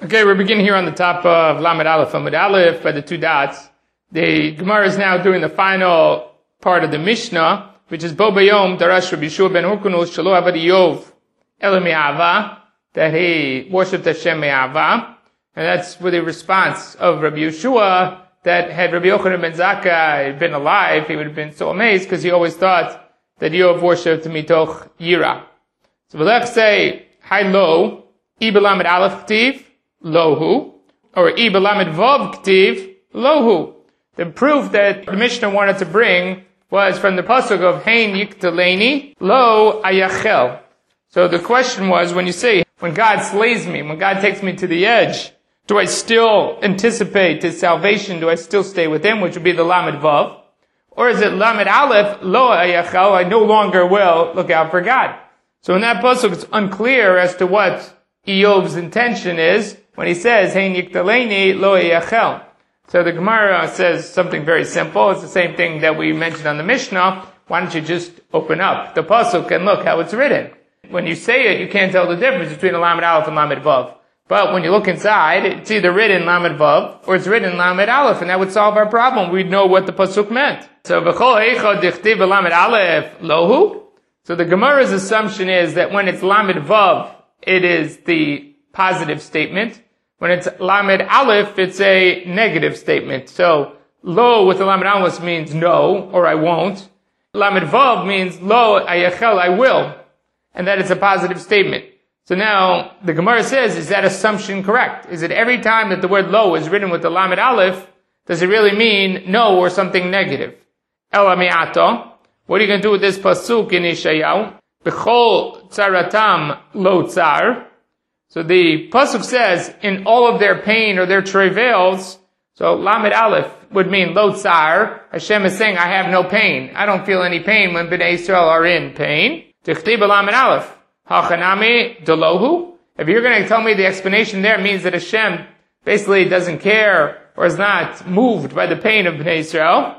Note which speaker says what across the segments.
Speaker 1: Okay, we're beginning here on the top of Lamed Aleph, Amud Aleph, by the two dots. The Gemara is now doing the final part of the Mishnah, which is Bo Bayom Darash Rabbi Yeshua ben Hurkunus Shelo Avad Iyov Ela Me'ava, that he worshipped Hashem Me'ava, and that's with a response of Rabbi Yeshua that had Rabbi Yochanan ben Zakkai been alive, he would have been so amazed because he always thought that Iyov worshipped Mitoch Yira. So we'll say Hai Lo I Belamed Aleph Ktiv Lohu, or I Belamed Vav Ktiv Lohu. The proof that the Mishnah wanted to bring was from the pasuk of Hein Yiktaleni Lo Ayachel. So the question was, when you say, when God slays me, when God takes me to the edge, do I still anticipate His salvation? Do I still stay with Him, which would be the Lamed Vav? Or is it Lamed Aleph Lo Ayachel, I no longer will look out for God? So in that pasuk, it's unclear as to what Iyov's intention is when he says, Hein Yiktaleni Lo Ayachel. So the Gemara says something very simple. It's the same thing that we mentioned on the Mishnah. Why don't you just open up the pasuk and look how it's written? When you say it, you can't tell the difference between a Lamed Aleph and Lamed Vav. But when you look inside, it's either written Lamed Vav or it's written Lamed Aleph, and that would solve our problem. We'd know what the pasuk meant. So V'chol Eicha Dichtiv Lamed Aleph Lohu. So the Gemara's assumption is that when it's Lamed Vav, it is the positive statement. When it's Lamed Aleph, it's a negative statement. So, Lo with the Lamed Aleph means no, or I won't. Lamed Vav means Lo Ayachel, I will. And that is a positive statement. So now, the Gemara says, is that assumption correct? Is it every time that the word Lo is written with the Lamed Aleph, does it really mean no or something negative? Ela Mi'ato. What are you going to do with this pasuk in Yeshayahu? B'chol tzaratam lo tzar. So the pasuk says, in all of their pain or their travails, so Lamed Aleph would mean lo tzar. Hashem is saying, I have no pain. I don't feel any pain when Bnei Israel are in pain. Tichti Lamed Aleph. Hachanami delohu. If you're going to tell me the explanation there means that Hashem basically doesn't care or is not moved by the pain of Bnei Israel.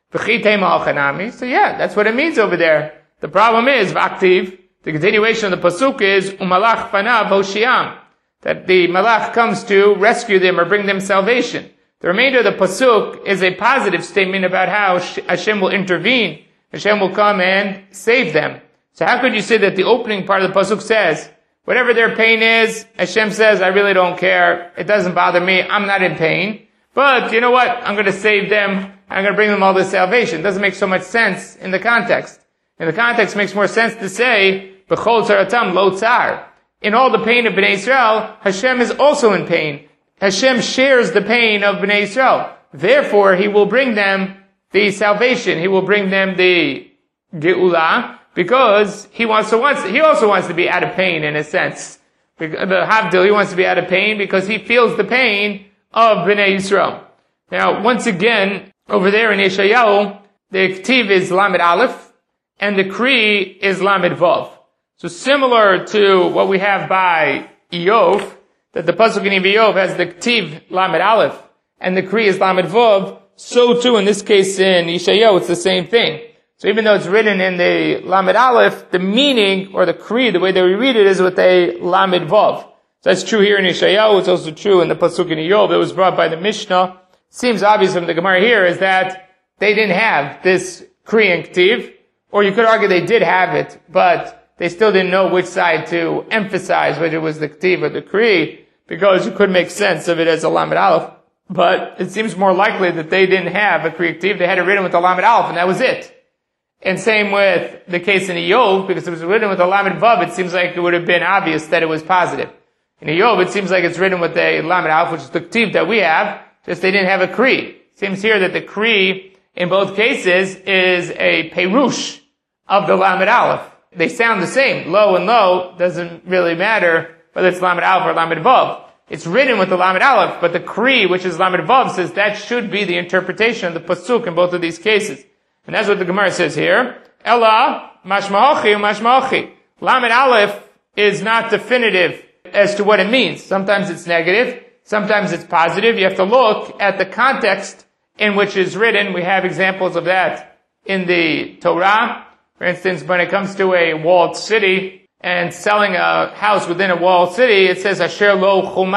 Speaker 1: So yeah, that's what it means over there. The problem is, Vaktiv, the continuation of the pasuk is, Umalach panav hoshiam, that the malach comes to rescue them or bring them salvation. The remainder of the pasuk is a positive statement about how Hashem will intervene. Hashem will come and save them. So how could you say that the opening part of the pasuk says, whatever their pain is, Hashem says, I really don't care. It doesn't bother me. I'm not in pain. But you know what? I'm going to save them. I'm going to bring them all this salvation. It doesn't make so much sense in the context. In the context, it makes more sense to say, B'chol tzaratam lo tzar. In all the pain of Bnei Israel, Hashem is also in pain. Hashem shares the pain of Bnei Israel. Therefore, He will bring them the salvation. He will bring them the Geulah, because He also wants to be out of pain in a sense. The Havdil, He wants to be out of pain because He feels the pain of Bnei Israel. Now, once again, over there in Yeshayahu, the Ktiv is Lamed Aleph, and the Kri is Lamed Vav. So similar to what we have by Iyov, that the pasuk in Iyov has the Ktiv Lamed Aleph, and the Kri is Lamed Vav, so too in this case in Yeshayahu, it's the same thing. So even though it's written in the Lamed Aleph, the meaning, or the Kri, the way that we read it, is with a Lamed Vav. So that's true here in Yeshayahu, it's also true in the pasuk in Iyov. It was brought by the Mishnah. Seems obvious from the Gemara here is that they didn't have this Kri and Ktiv, or you could argue they did have it, but they still didn't know which side to emphasize, whether it was the Ktiv or the Kri, because you could make sense of it as a Lamed Aleph. But it seems more likely that they didn't have a Kri Ktiv, they had it written with the Lamed Aleph, and that was it. And same with the case in Iyov, because it was written with the Lamed Vav, it seems like it would have been obvious that it was positive. In Iyov, it seems like it's written with a Lamed Aleph, which is the Ktiv that we have, just they didn't have a Kri. Seems here that the Kri, in both cases, is a Perush of the Lamed Aleph. They sound the same. Lo and Lo doesn't really matter whether it's Lamed Aleph or Lamed Vav. It's written with the Lamed Aleph, but the Kri, which is Lamed Vav, says that should be the interpretation of the pasuk in both of these cases. And that's what the Gemara says here. Ella mashmaochi mashmaochi. Lamed Aleph is not definitive as to what it means. Sometimes it's negative, sometimes it's positive. You have to look at the context in which it's written. We have examples of that in the Torah. For instance, when it comes to a walled city and selling a house within a walled city, it says Asher lo chuma.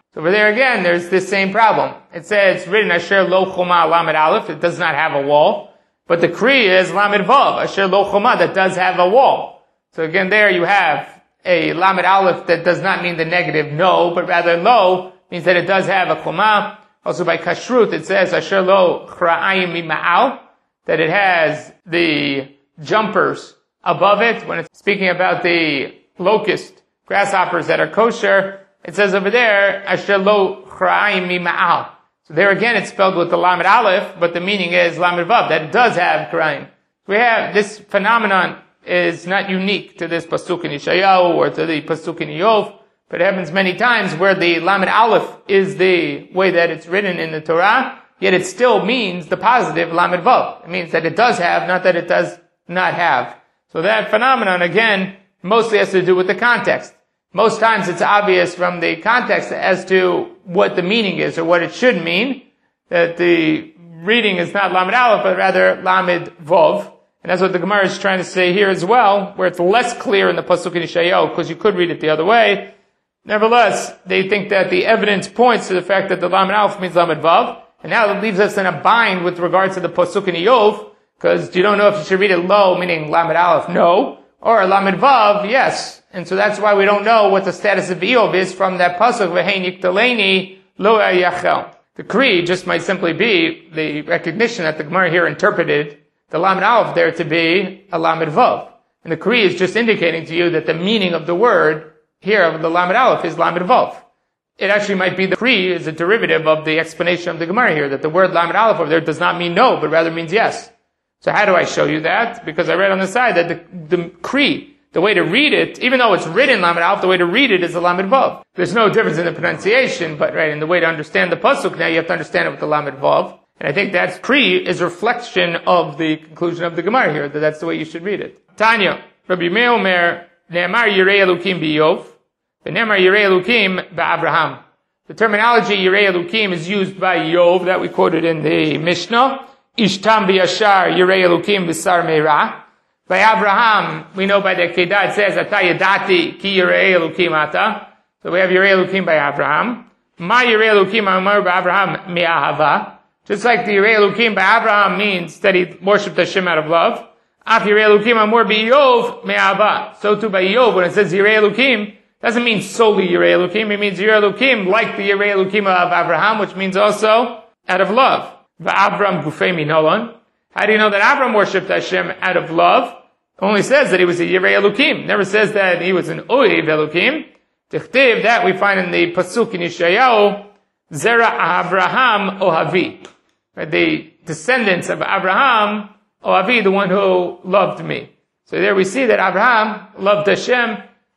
Speaker 1: So over there again, there's this same problem. It says, it's written, Asher lo choma lamed aleph, it does not have a wall. But the Kri is lamed vav, Asher lo choma, that does have a wall. So again, there you have a lamed aleph that does not mean the negative no, but rather lo means that it does have a choma. Also by kashrut, it says, Asher lo chra'ayim mima'al, that it has the jumpers above it. When it's speaking about the locust, grasshoppers that are kosher, it says over there, Asher lo chra'ayim mima'al. So there again, it's spelled with the lamed aleph, but the meaning is lamed vav, that it does have chra'ayim. We have, this phenomenon is not unique to this pasuk in Yeshayahu or to the pasuk in Iyov, but it happens many times where the lamed aleph is the way that it's written in the Torah, yet it still means the positive lamed vav. It means that it does have, not that it does not have. So that phenomenon, again, mostly has to do with the context. Most times it's obvious from the context as to what the meaning is or what it should mean, that the reading is not lamed aleph, but rather lamed vav. And that's what the Gemara is trying to say here as well, where it's less clear in the pasuk in Yeshayahu, because you could read it the other way. Nevertheless, they think that the evidence points to the fact that the lamed aleph means lamed vav, and now it leaves us in a bind with regards to the pasuk in Iyov, because you don't know if you should read it lo, meaning lamed aleph, no, or lamed vav, yes. And so that's why we don't know what the status of Iyov is from that pasuk, v'hein yiktaleni lo yachel. The Kri just might simply be the recognition that the Gemara here interpreted the lamed aleph there to be a lamed vav. And the Kri is just indicating to you that the meaning of the word here of the lamed aleph is lamed vav. It actually might be the Kri is a derivative of the explanation of the Gemara here, that the word lamed aleph over there does not mean no, but rather means yes. So how do I show you that? Because I read on the side that the Kri, the way to read it, even though it's written lamed aleph, the way to read it is a lamed vav. There's no difference in the pronunciation, but right, in the way to understand the pasuk, now you have to understand it with the lamed vav. And I think that Kri is a reflection of the conclusion of the Gemara here, that that's the way you should read it. Tanya, Rabbi Meir Omer, Ne'emar Yirei Elukim b'Iyov, v'ne'emar Yirei Elukim ba'Avraham. The terminology Yirei Elukim is used by Iyov, that we quoted in the Mishnah. Ishtam v'yashar Yirei Elukim v'sar meira. By Avraham, we know by the Kedah it says, Ata yadati ki Yirei Elukim ata. So we have Yirei Elukim by Avraham. Ma Yirei Elukim amar ba'Avraham mi'ahava. Just like the Yirei Elukim by Avraham means that he worshipped Hashem out of love. Af Yirei Elukim amor b'Iyov me'ahava. So too by Iyov, when it says Yirei Elukim, doesn't mean solely Yirei Elukim. It means Yirei Elukim like the Yirei Elukim of Avraham, which means also out of love. V'Avram gufei minolon. How do you know that Avram worshipped Hashem out of love? It only says that he was a Yirei Elukim. Never says that he was an Oyev Elukim. Tichtiv, that we find in the pasuk in Yeshayahu, Zera Avraham Ohavi. Right, the descendants of Avraham, Ohavi, the one who loved me. So there we see that Avraham loved Hashem.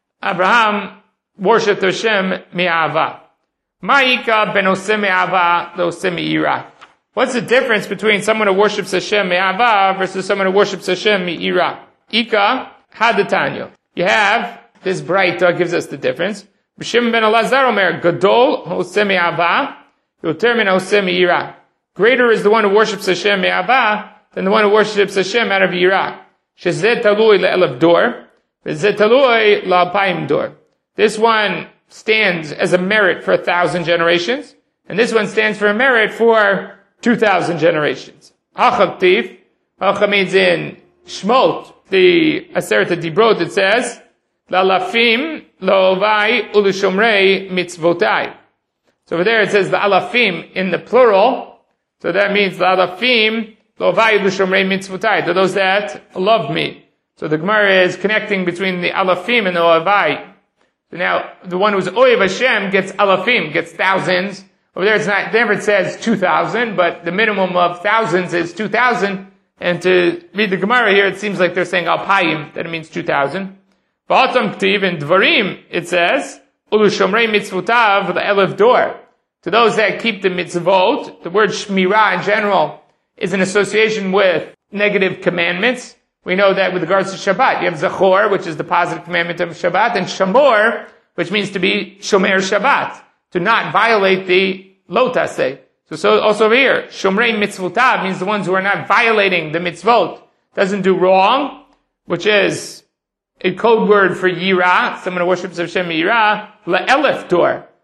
Speaker 1: Avraham worshipped Hashem mi'ava. Ma'ika ben oseh mi'ava lo oseh mi'ira. What's the difference between someone who worships Hashem mi'ava versus someone who worships Hashem mi'ira? Ika hadatanya. You have this Braita gives us the difference. B'Shimon ben Elazar omer gadol oseh mi'ava yoter min oseh mi'ira. Greater is the one who worships Hashem me'ava than the one who worships Hashem out of yirah. Shezeh talui le'elav dor, v'zeh talui la'alpayim dor. This one stands as a merit for 1,000 generations, and this one stands for a merit for 2,000 generations. Hachaktiv, hacha means in Shmot, the Aseret HaDibrot, it says, la'alafim la'ovai u'l'shomrei mitzvotai. So over there it says the alafim in the plural. So that means la'alafim lo'ovai l'shomrei mitzvotai, to those that love me. So the Gemara is connecting between the alafim and the oavai. So now the one who's oyev Hashem gets alafim, gets thousands. Over there it's not, never it says 2,000, but the minimum of thousands is 2,000. And to read the Gemara here, it seems like they're saying alpayim, that it means 2,000. Ba'atam k'tiv in Dvarim, it says, ulu shomrei mitzvotav le'elav dor. To those that keep the mitzvot, the word shmirah in general is an association with negative commandments. We know that with regards to Shabbat, you have zachor, which is the positive commandment of Shabbat, and shamor, which means to be shomer Shabbat, to not violate the lotase. So also over here, shomrei mitzvotav means the ones who are not violating the mitzvot, doesn't do wrong, which is a code word for yirah, someone who worships Hashem yirah, le'elef dor.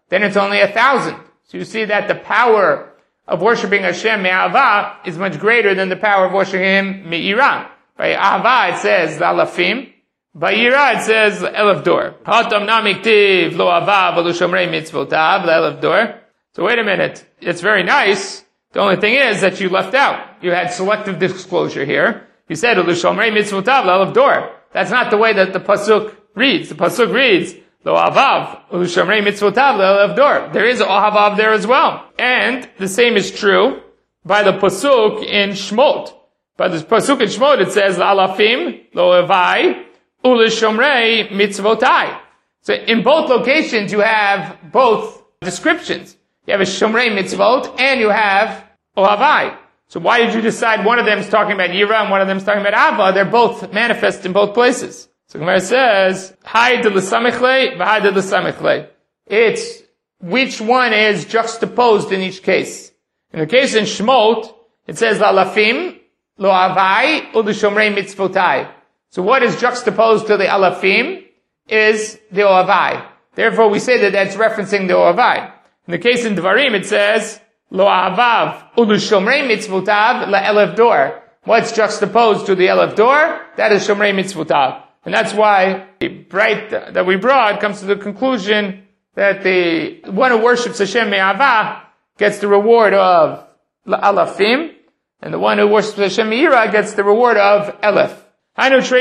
Speaker 1: then it's only 1,000. So you see that the power of worshiping Hashem me'ahava is much greater than the power of worshiping Him me'ira. By ahava it says alafim, by ira it says elef dor. Hatam namiktiv lo ahava v'lo shomrei mitzvotav elef dor. So wait a minute, it's very nice. The only thing is that you left out. You had selective disclosure here. You said lo shomrei mitzvotav elef dor. That's not the way that the pasuk reads. The pasuk reads lo ahavav v'lo shomrei mitzvotav elef dor. There is ahavav there as well, and the same is true by the pasuk in Shmot. By the pasuk in Shmot, it says, Alafim, lo evai, ulishomrei mitzvotai. So in both locations, you have both descriptions. You have a shomrei mitzvot, and you have ohavai. So why did you decide one of them is talking about yira and one of them is talking about ava? They're both manifest in both places. So Gemara says, Hai de l'samichle, v'hai de l'samichle. It's which one is juxtaposed in each case. In the case in Shmot, it says, Alafim, lo avai u'l'shomrei mitzvotai. So what is juxtaposed to the alafim is the oavai. Therefore, we say that that's referencing the oavai. In the case in Dvarim, it says lo avav u'l'shomrei mitzvotav la'elef dor. What's juxtaposed to the elef dor? That is shomrei mitzvotav, and that's why the bright that we brought comes to the conclusion that the one who worships Hashem me'ava gets the reward of alafim, and the one who worships Hashem me'ira gets the reward of elef. There were two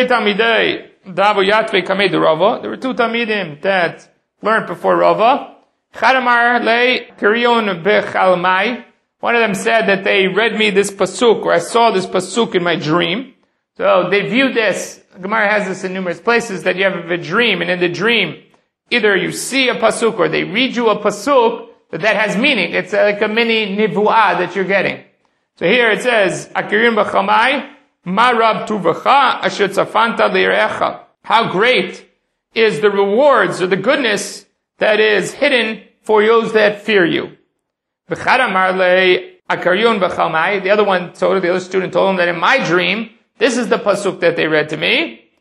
Speaker 1: Talmidim that learned before Rava. One of them said that they read me this pasuk, or I saw this pasuk in my dream. So they viewed this. Gemara has this in numerous places, that you have a dream, and in the dream, either you see a pasuk or they read you a pasuk that has meaning. It's like a mini nivu'ah that you're getting. So here it says, Akirim b'chamai, ma rab tuvacha asher tzafanta li'recha. How great is the rewards or the goodness that is hidden for those that fear you. V'chad amar le Akarion b'chamai. The other student told him that in my dream, this is the pasuk that they read to me.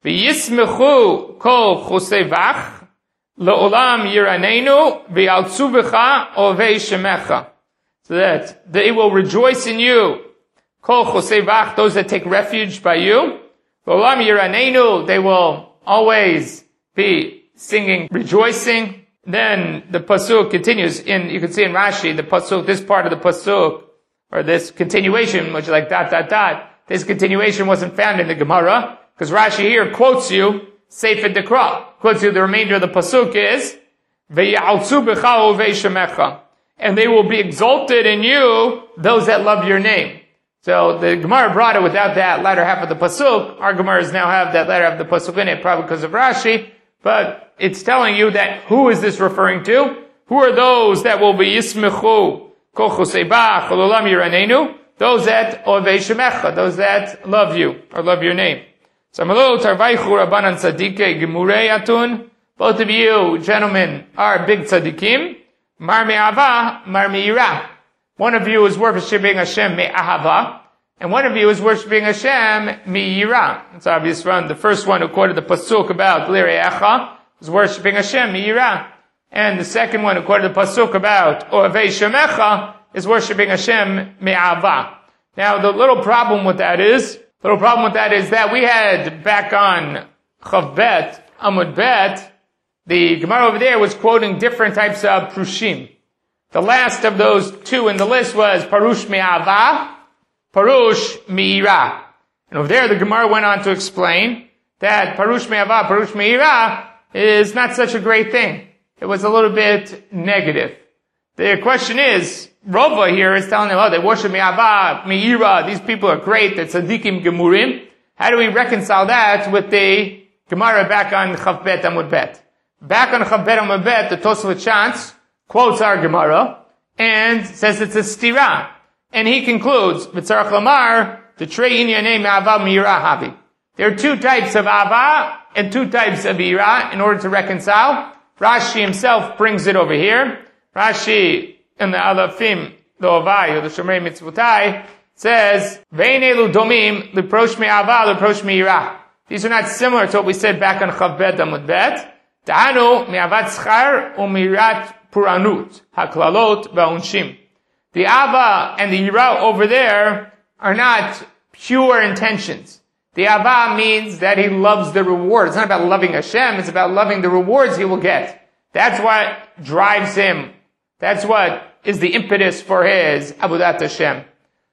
Speaker 1: V'yismechu kol chosevach le'olam yiranenu v'yaltzu b'cha ovei shemecha. So that they will rejoice in you. Kol chosevach, those that take refuge by you. Le'olam yiranenu, they will always be singing, rejoicing. Then the pasuk continues you can see in Rashi, the pasuk, this part of the pasuk, or this continuation, which is like ... This continuation wasn't found in the Gemara, because Rashi here quotes you, Sefer Dekra, quotes you the remainder of the pasuk is, V'ya'altzu b'cha ovei shemecha. And they will be exalted in you, those that love your name. So the Gemara brought it without that latter half of the pasuk. Our Gemaras now have that latter half of the pasuk in it, probably because of Rashi. But it's telling you that who is this referring to? Who are those that will be yismechu, kol chosebach, kol olam yiranenu? Those that ovei shemecha, those that love you, or love your name. Samalo tarvaychu rabbanan tzadikei gemurei atun. Both of you, gentlemen, are big tzadikim. Mar me'ava, mar me'ira. One of you is worshiping Hashem me'ahava, and one of you is worshiping Hashem me'ira. It's obvious from the first one who quoted the pasuk about li're'echa is worshiping Hashem me'ira, and the second one who quoted the pasuk about ovei shemecha is worshiping Hashem me'ava. Now, the little problem with that is that we had back on Chav Bet, Amud Bet, the Gemara over there was quoting different types of prushim. The last of those two in the list was parush me'ava, parush me'ira. And over there the Gemara went on to explain that parush me'ava, parush me'ira is not such a great thing. It was a little bit negative. The question is, Rava here is telling them, they worship me'ava, me'ira, these people are great, they're tzadikim gemurim. How do we reconcile that with the Gemara back on Chav Bet Amud Bet? Back on Chav Bet Amud Bet, the Tosafot Shantz quotes our Gemara and says it's a stira. And he concludes, V'tzarach lamar, t'trei inyanei me'ava me'ira havi. There are two types of ava and two types of ira in order to reconcile. Rashi himself brings it over here. Rashi, in the Alafim, the Ovai, or the Shomrei Mitzvotai, says, Ve'inelu domim, liprosh me'ava, liprosh me'ira. These are not similar to what we said back on Chav Bet Amud Bet. Ta'anu, me'avat schar, u'mirat puranut, haklalot, va'unshim. The ava and the yira over there are not pure intentions. The ava means that he loves the reward. It's not about loving Hashem, it's about loving the rewards he will get. That's what drives him. That's what is the impetus for his Avodat Hashem.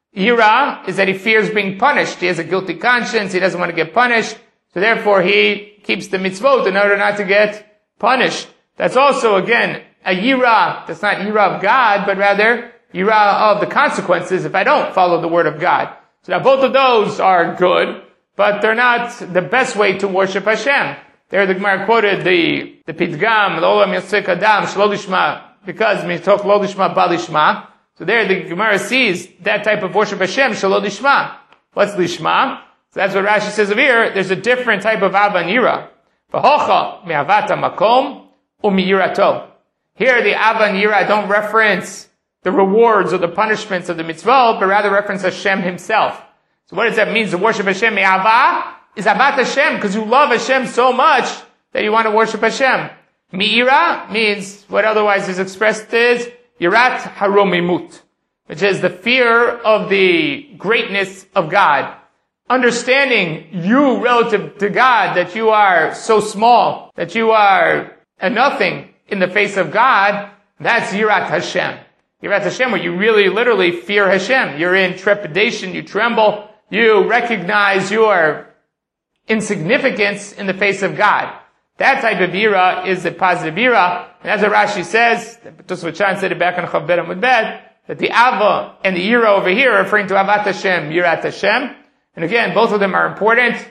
Speaker 1: Yira is that he fears being punished. He has a guilty conscience, he doesn't want to get punished, so therefore he keeps the mitzvot in order not to get punished. That's also, again, a yira. That's not yira of God, but rather yira of the consequences if I don't follow the word of God. So now both of those are good, but they're not the best way to worship Hashem. There the Gemara quoted the Pidgam, L'olam Yosek Adam, Shlo Lishma, because Mitok Lo Lishma Ba Lishma. So there the Gemara sees that type of worship Hashem, Shlo Lishma. What's Lishma? So that's what Rashi says over here. There's a different type of Ava and Yira. V'hocha me'avata makom u'miyirato. Here the Ava and Yira don't reference the rewards or the punishments of the mitzvah, but rather reference Hashem himself. So what does that mean to worship Hashem? Me'ava is Avat Hashem, because you love Hashem so much that you want to worship Hashem. Mi'ira means what otherwise is expressed as Yirat Haromimut, which is the fear of the greatness of God. Understanding you relative to God, that you are so small, that you are a nothing in the face of God, that's Yirat Hashem. Yirat Hashem, where you really literally fear Hashem. You're in trepidation, you tremble, you recognize your insignificance in the face of God. That type of yira is the positive yira. And as Rashi says, Tosfot Chan said it back on Chav Bet Amud Bet, that the ava and the yira over here are referring to Avat Hashem, Yirat Hashem. And again, both of them are important.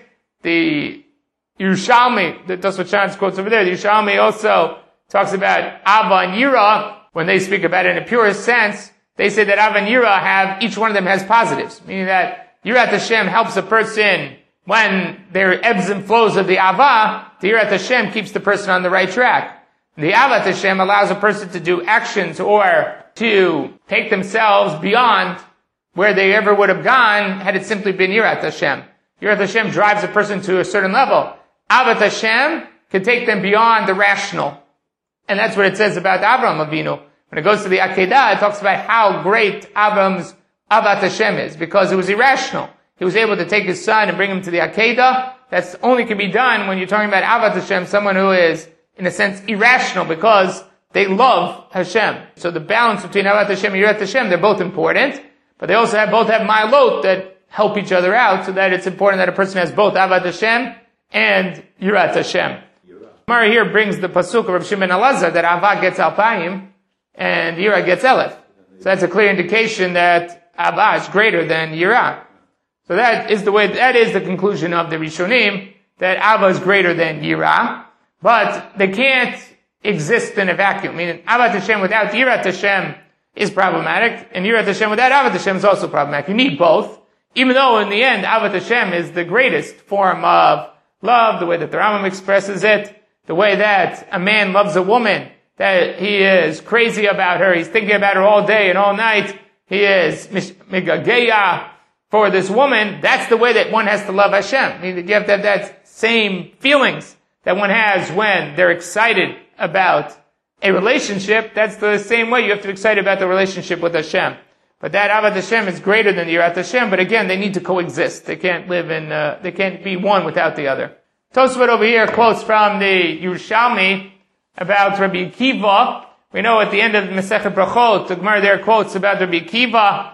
Speaker 1: The Yerushalmi, the Tosfot Chan's quotes over there, the Yerushalmi also talks about ava and yira. When they speak about it in a purest sense, they say that ava and yira each one of them has positives, meaning that Yirat Hashem helps a person when there are ebbs and flows of the Ava. The Yirat Hashem keeps the person on the right track. The Avat Hashem allows a person to do actions or to take themselves beyond where they ever would have gone had it simply been Yirat Hashem. Yirat Hashem drives a person to a certain level. Avat Hashem can take them beyond the rational. And that's what it says about Avraham Avinu. When it goes to the Akedah, it talks about how great Avram's Avat Hashem is, because it was irrational. He was able to take his son and bring him to the Akedah. That's only can be done when you're talking about Avat Hashem, someone who is, in a sense, irrational, because they love Hashem. So the balance between Avat Hashem and Yirat Hashem, they're both important, but they also both have ma'alot that help each other out, so that it's important that a person has both Avat Hashem and Yirat Hashem. Gemara here brings the pasuk of Rav Shimon Elazar that Ava gets Alpayim and Yira gets Elef. So that's a clear indication that Ava is greater than Yira. So that is the conclusion of the Rishonim, that Ava is greater than Yira, but they can't exist in a vacuum. Meaning, Avat Hashem without Yirat Hashem is problematic, and Yirat Hashem without Avat Hashem is also problematic. You need both, even though in the end, Avat Hashem is the greatest form of love, the way that the Rambam expresses it, the way that a man loves a woman, that he is crazy about her, he's thinking about her all day and all night, he is migageya for this woman. That's the way that one has to love Hashem. You have to have that same feelings that one has when they're excited about a relationship. That's the same way you have to be excited about the relationship with Hashem. But that Avat Hashem is greater than the Yirat Hashem, but again, they need to coexist. They can't they can't be one without the other. Tosfot over here quotes from the Yerushalmi about Rabbi Akiva. We know at the end of the Masechet Brachot, the Gemara there quotes about Rabbi Akiva,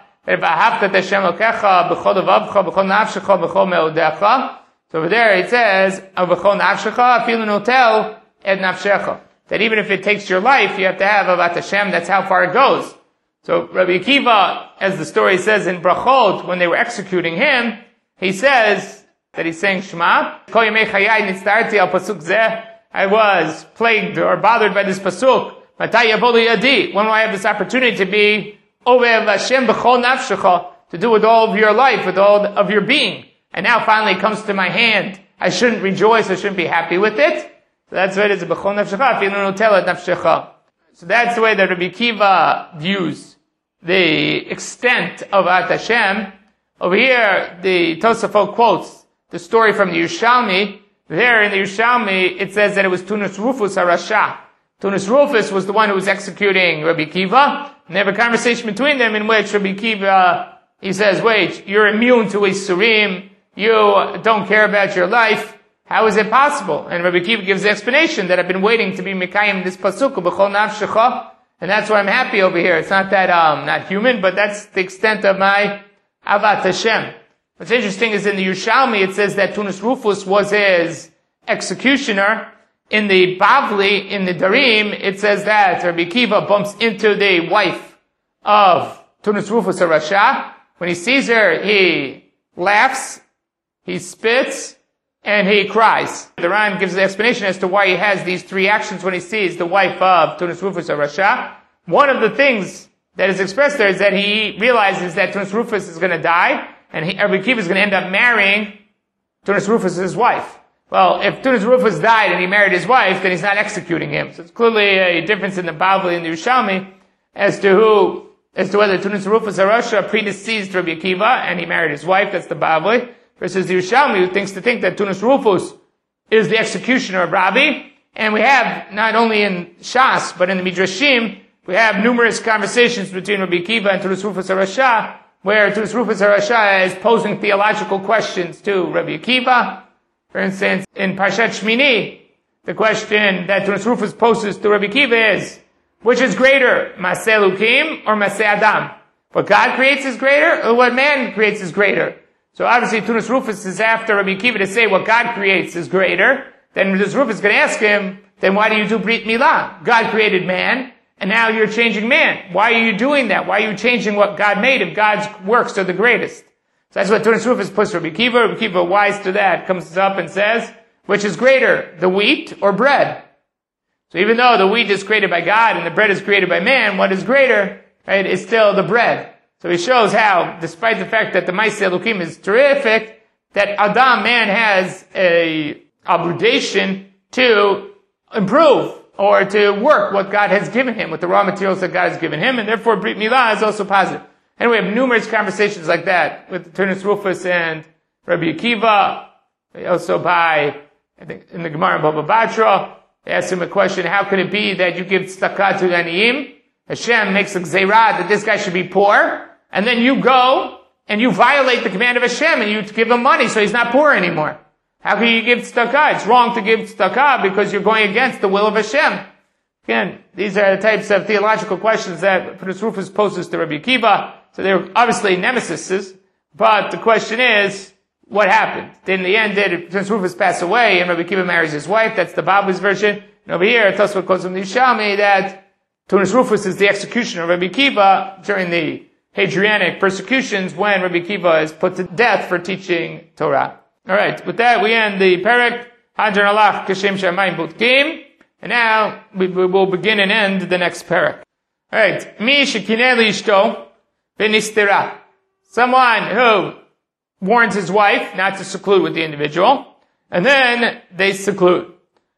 Speaker 1: so over there it says, that even if it takes your life, you have to have Avat Hashem. That's how far it goes. So Rabbi Akiva, as the story says in Brachot, when they were executing him, he says that he's saying Shema. I was plagued or bothered by this pasuk. When will I have this opportunity to be Ovev Hashem b'chol nafshecha, to do with all of your life, with all of your being? And now finally it comes to my hand. I shouldn't rejoice, I shouldn't be happy with it. So that's what it is, b'chol nafshecha, afilu notel et nafshecha. So that's the way that Rabbi Akiva views the extent of Avat Hashem. Over here, the Tosafot quotes the story from the Yerushalmi. There in the Yerushalmi, it says that it was Tunus Rufus HaRasha. Tunis Rufus was the one who was executing Rabbi Akiva. And they have a conversation between them in which Rabbi Akiva, he says, wait, you're immune to Isurim. You don't care about your life. How is it possible? And Rabbi Akiva gives the explanation that I've been waiting to be Mekayim this pasuk, b'chol nafshecha, and that's why I'm happy over here. It's not that, not human, but that's the extent of my Avat Hashem. What's interesting is in the Yerushalmi, it says that Tunis Rufus was his executioner. In the Bavli, in the Darim, it says that Rabbi Akiva bumps into the wife of Tunis Rufus HaRasha. When he sees her, he laughs, he spits, and he cries. The Ran gives the explanation as to why he has these three actions when he sees the wife of Tunis Rufus HaRasha. One of the things that is expressed there is that he realizes that Tunis Rufus is going to die, and Rabbi Akiva is going to end up marrying Tunis Rufus' wife. Well, if Tunis Rufus died and he married his wife, then he's not executing him. So it's clearly a difference in the Bavli and the Yerushalmi as to whether Tunis Rufus HaRasha predeceased Rabbi Akiva and he married his wife, that's the Bavli, versus the Yerushalmi who thinks that Tunis Rufus is the executioner of Rabbi. And we have, not only in Shas, but in the Midrashim, we have numerous conversations between Rabbi Akiva and Tunis Rufus HaRasha, where Tunis Rufus HaRasha is posing theological questions to Rabbi Akiva. For instance, in Parshat Shmini, the question that Tunis Rufus poses to Rabbi Akiva is, which is greater, Maseh Elukim or Maseh Adam? What God creates is greater, or what man creates is greater? So obviously Tunis Rufus is after Rabbi Akiva to say what God creates is greater. Then Tunis Rufus is going to ask him, then why do you do Brit Milah? God created man, and now you're changing man. Why are you doing that? Why are you changing what God made if God's works are the greatest? So that's what Tunis Rufus puts Rabbi Akiva. Rabbi Akiva, wise to that, comes up and says, which is greater, the wheat or bread? So even though the wheat is created by God and the bread is created by man, what is greater, right, is still the bread. So he shows how, despite the fact that the Maseh Elukim is terrific, that Adam, man, has a obligation to improve or to work what God has given him, with the raw materials that God has given him, and therefore Brit Milah is also positive. And we have numerous conversations like that with Tunis Rufus and Rabbi Akiva. Also by, I think, in the Gemara in Baba Batra, they asked him a question, how could it be that you give tzedakah to the aniyim? Hashem makes a gzeirah that this guy should be poor, and then you go and you violate the command of Hashem and you give him money so he's not poor anymore. How can you give tzedakah? It's wrong to give tzedakah because you're going against the will of Hashem. Again, these are the types of theological questions that Tunis Rufus poses to Rabbi Akiva. So they're obviously nemesises, but the question is, what happened? In the end, did Tunis Rufus pass away and Rabbi Akiva marries his wife? That's the Bavli's version. And over here, Tosfot quotes from the Yerushalmi that Tunis Rufus is the executioner of Rabbi Akiva during the Hadrianic persecutions when Rabbi Akiva is put to death for teaching Torah. Alright, with that we end the Perek, Hadran Alach Kashem Shamayim Butkim, and now we will begin and end the next Perek. Alright, Mi Shekineh Lishto, Benistera. Someone who warns his wife not to seclude with the individual, and then they seclude.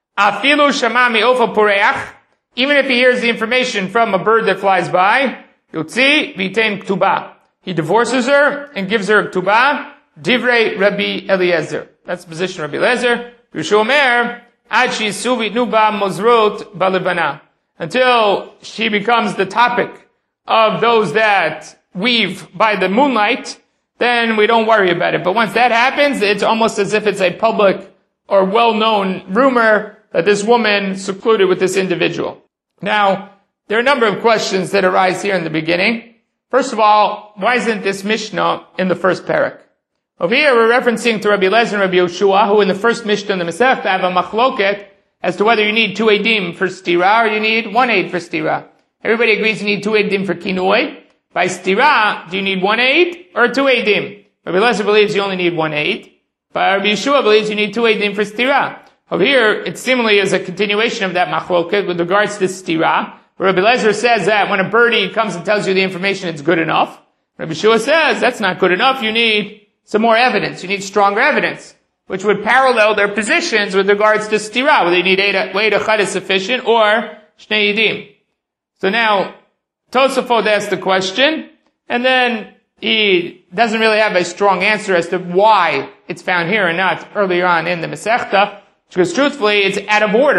Speaker 1: Afilu Shamami Ofa Pureach, even if he hears the information from a bird that flies by, Yotzi Vitain Ktubah. He divorces her and gives her Ktubah, Divrei Rabbi Eliezer. That's the position of Rabbi Eliezer. Yushomer, Ad Shisu Vitnu Ba Mozrot Balibana. Until she becomes the topic of those that weave by the moonlight, then we don't worry about it. But once that happens, it's almost as if it's a public or well-known rumor that this woman secluded with this individual. Now, there are a number of questions that arise here in the beginning. First of all, why isn't this Mishnah in the first parak? Over here, we're referencing to Rabbi Eliezer and Rabbi Yoshua, who in the first Mishnah in the Masechta have a machloket as to whether you need 2 edim for stira or you need 1 eid for stira. Everybody agrees you need 2 edim for kinoi. By stira, do you need 1 eid or 2 edim? Rabbi Eliezer believes you only need 1 eid. But Rabbi Yeshua believes you need 2 edim for stira. Over here, it seemingly is a continuation of that machloket with regards to stira. Rabbi Eliezer says that when a birdie comes and tells you the information, it's good enough. Rabbi Yeshua says that's not good enough. You need some more evidence. You need stronger evidence, which would parallel their positions with regards to stira, whether you need 8 echad is sufficient or shnei edim. So now, Tosafot asks the question, and then he doesn't really have a strong answer as to why it's found here and not earlier on in the Masechta, because truthfully, it's out of order.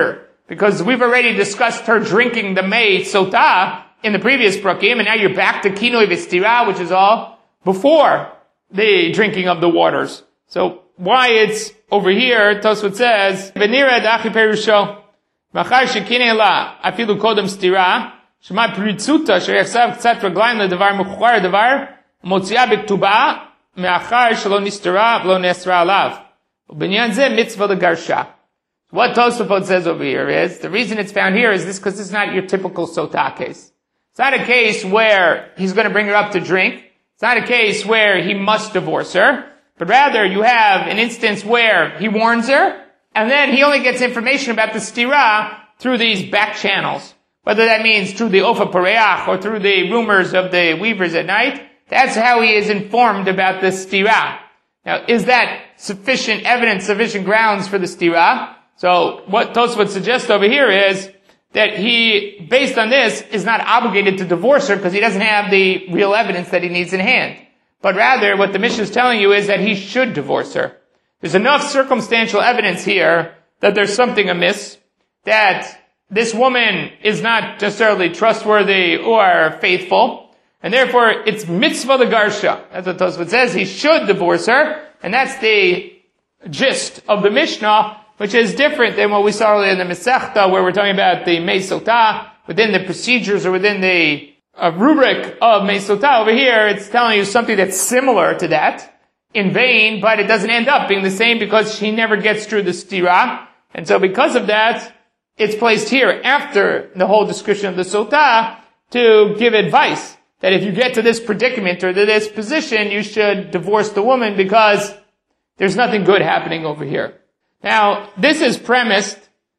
Speaker 1: because we've already discussed her drinking the mei sota in the previous prakim, and now you're back to kinoi v'stira, which is all before the drinking of the waters. So why it's over here, Tosfot says, V'nira dachi perusho, machar shekinei la, afilu kodem stira, shema pritzuta, sheyachsav ktsat raglayim ledavar mukhar davar, motzia b'ktuba, me'achar shelo nistira v'lo nesra alav. U'binyan zeh mitzvah legarsha. What Tosfot says over here is, the reason it's found here is this because it's not your typical sota case. It's not a case where he's going to bring her up to drink. It's not a case where he must divorce her. But rather, you have an instance where he warns her, and then he only gets information about the stira through these back channels. Whether that means through the ofa pareach or through the rumors of the weavers at night, that's how he is informed about the stira. Now, is that sufficient evidence, sufficient grounds for the stira? So, what Tosfot suggests over here is that he, based on this, is not obligated to divorce her because he doesn't have the real evidence that he needs in hand. But rather, what the Mishnah is telling you is that he should divorce her. There's enough circumstantial evidence here that there's something amiss, that this woman is not necessarily trustworthy or faithful, and therefore it's mitzvah legarsha. That's what Tosfot says. He should divorce her, and that's the gist of the Mishnah, which is different than what we saw earlier in the Masechta, where we're talking about the mei sota within the procedures or within the rubric of mei sota. Over here, it's telling you something that's similar to that in vain, but it doesn't end up being the same because she never gets through the stira. And so because of that, it's placed here after the whole description of the sota to give advice that if you get to this predicament or to this position, you should divorce the woman because there's nothing good happening over here. Now, this is premised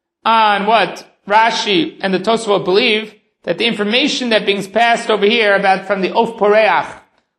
Speaker 1: on what Rashi and the Tosfot believe, that the information that being passed over here about from the Of Poreach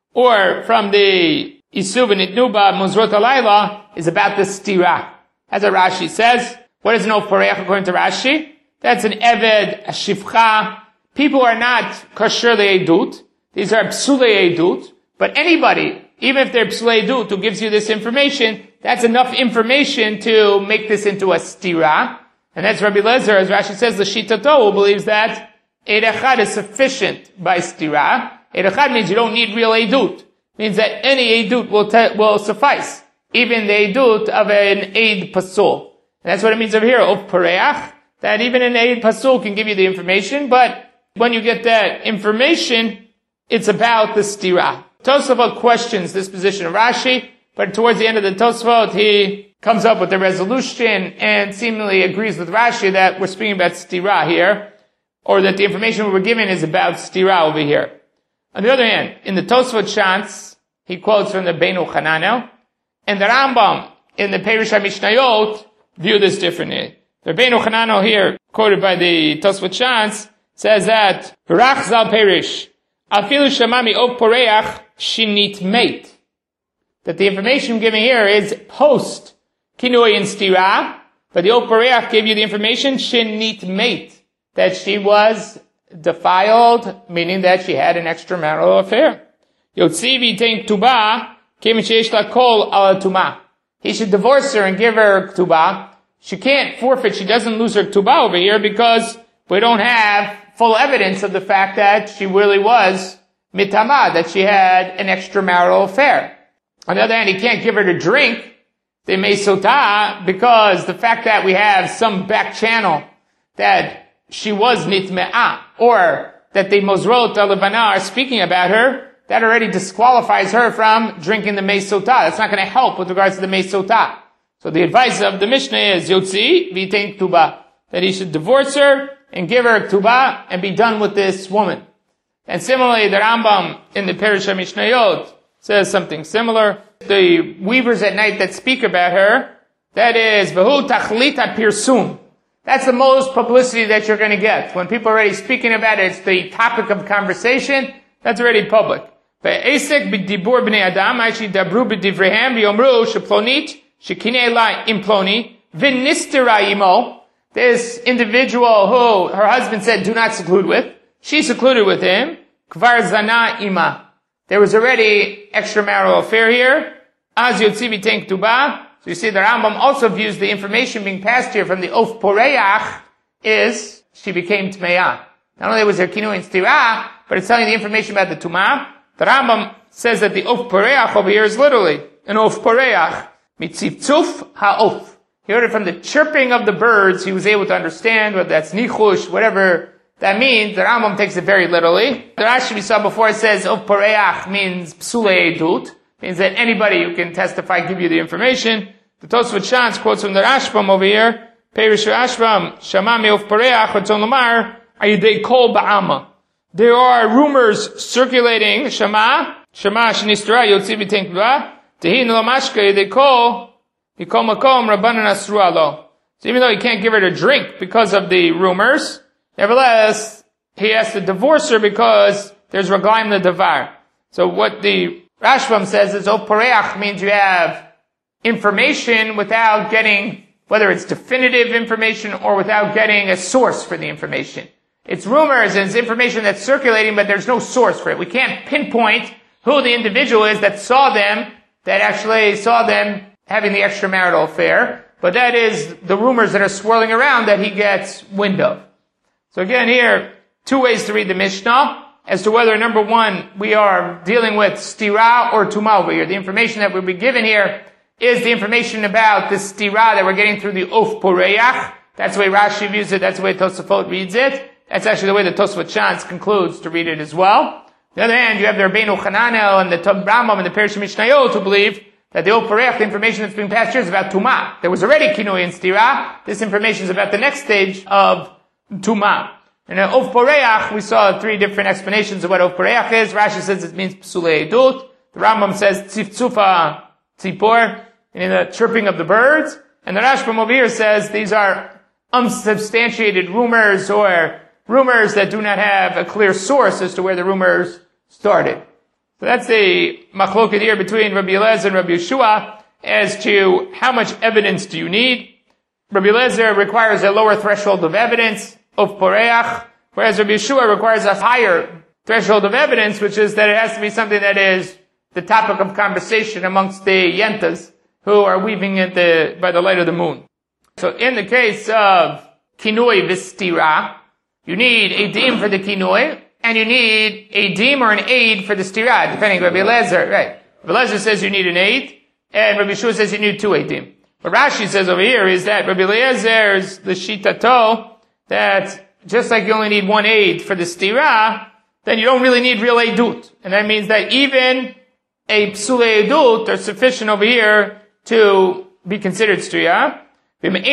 Speaker 1: or from the Isuv and Itnuba Mozrot Alayla is about the stira. As Rashi says, what is an Of Poreach according to Rashi? That's an Eved, a Shifcha. People are not Kasher Le'edut. These are Psule Edut. But anybody, even if they're Psule Edut, who gives you this information, that's enough information to make this into a stira. And that's Rabbi Lezer, as Rashi says, the Shitato, who believes that Eid Echad is sufficient by stira. Eid Echad means you don't need real Eidut. Means that any Eidut will suffice. Even the Eidut of an Eid Pasul. And that's what it means over here, of Pareach, that even an Eid Pasul can give you the information, but when you get that information, it's about the stira. Tosafot questions this position of Rashi, but towards the end of the Tosafot, he comes up with a resolution and seemingly agrees with Rashi that we're speaking about stira here, or that the information we were given is about stira over here. On the other hand, in the Tosafot Shantz, he quotes from the Beinu Chananel, and the Rambam in the Perush HaMishnayot view this differently. The Beinu Chananel here, quoted by the Tosafot Shantz, says that Rach Zal Perish, Afilu Shamami Of Poreach Shinit Meit. That the information given here is post Kinoi and Stira, but the Of Poreach gave you the information Shinit Meit, that she was defiled, meaning that she had an extramarital affair. Yotzivi Tein Ktuba, Kim Sheish La Kol Ala Tuma. He should divorce her and give her Ktuba. She can't forfeit, she doesn't lose her Ktuba over here because we don't have full evidence of the fact that she really was mitama, that she had an extramarital affair. On the other hand, he can't give her to drink the mei sota because the fact that we have some back channel that she was nitme'ah, or that the Mozrot Alevana are speaking about her, that already disqualifies her from drinking the mei sota. That's not going to help with regards to the mei sota. So the advice of the Mishnah is Yotzi v'itein ktuba, that he should divorce her and give her ktuba and be done with this woman. And similarly, the Rambam in the Perush HaMishnayot says something similar. The weavers at night that speak about her, that is v'hu tachlit pirsum. That's the most publicity that you're going to get. When people are already speaking about it, it's the topic of conversation, that's already public. Ve'esek b'dibur b'nei adam, actually dabru b'divrehem, v'yomru sheplonit, shekinei la imploni, v'nistera imo. This individual who her husband said do not seclude with, she secluded with him, kvar zana ima. There was already extramarital affair here. Az yotzi v'tein ktuba. So you see the Rambam also views the information being passed here from the Of Poreach is she became Tmeya. Not only was there Kinui and Stira, but it's telling the information about the Tumah. The Rambam says that the Of Pareach over here is literally an Of Pareach, Mitzivtzuf ha'of. He heard it from the chirping of the birds. He was able to understand whether that's Nichush, whatever that means. The Rambam takes it very literally. The Rashi we saw before, it says Of Pareach means Psule Edut, means that anybody who can testify give you the information. The Tosfot Shantz quotes from the Rashbam over here, Perish Rashbam, Shamami Of Pareach, Ratzon Lomar, Ayidei Kol Ba'ama. There are rumors circulating, Shama Shnistara, Yotzi B'Tein K'va, Tehin Lamashka Ayidei Kol, Mikol Makom, Rabbanan Asru Alo. So even though he can't give her to drink because of the rumors, nevertheless, he has to divorce her because there's Raglaim L'Davar. So what the Rashbam says is, Of Pareach means you have information without getting, whether it's definitive information or without getting a source for the information. It's rumors and it's information that's circulating, but there's no source for it. We can't pinpoint who the individual is that actually saw them having the extramarital affair, but that is the rumors that are swirling around that he gets wind of. So again here, two ways to read the Mishnah as to whether, number one, we are dealing with stira or tumah over here. The information that we'll be given here is the information about the stira that we're getting through the Of Poreach. That's the way Rashi views it, that's the way Tosafot reads it. That's actually the way the Tosfot Shantz concludes to read it as well. On the other hand, you have the Rabbeinu Hananel and the Rambam and the Perish Mishnayot to believe that the Of Poreach, the information that's being passed here is about tumah. There was already kinui and stira. This information is about the next stage of tumah. And in Of Poreach, we saw three different explanations of what Of Poreach is. Rashi says it means Psule Edut. The Rambam says Tzifzufa Tzipor, in the chirping of the birds. And the Rashbam over here says these are unsubstantiated rumors or rumors that do not have a clear source as to where the rumors started. So that's the machloket here between Rabbi Eliezer and Rabbi Yeshua as to how much evidence do you need. Rabbi Eliezer requires a lower threshold of evidence, of poreach, whereas Rabbi Yeshua requires a higher threshold of evidence, which is that it has to be something that is the topic of conversation amongst the yentas who are weaving it by the light of the moon. So in the case of kinui v'stira, you need a dim for the kinui, and you need a dim or an aid for the stira, depending on Rabbi Eliezer, right? Rabbi Eliezer says you need an aid, and Rabbi Yeshua says you need two eidim. What Rashi says over here is that Rabbi Eliezer's the shitato, that just like you only need one aid for the stira, then you don't really need real edut. And that means that even a psule edut are sufficient over here to be considered stira. So then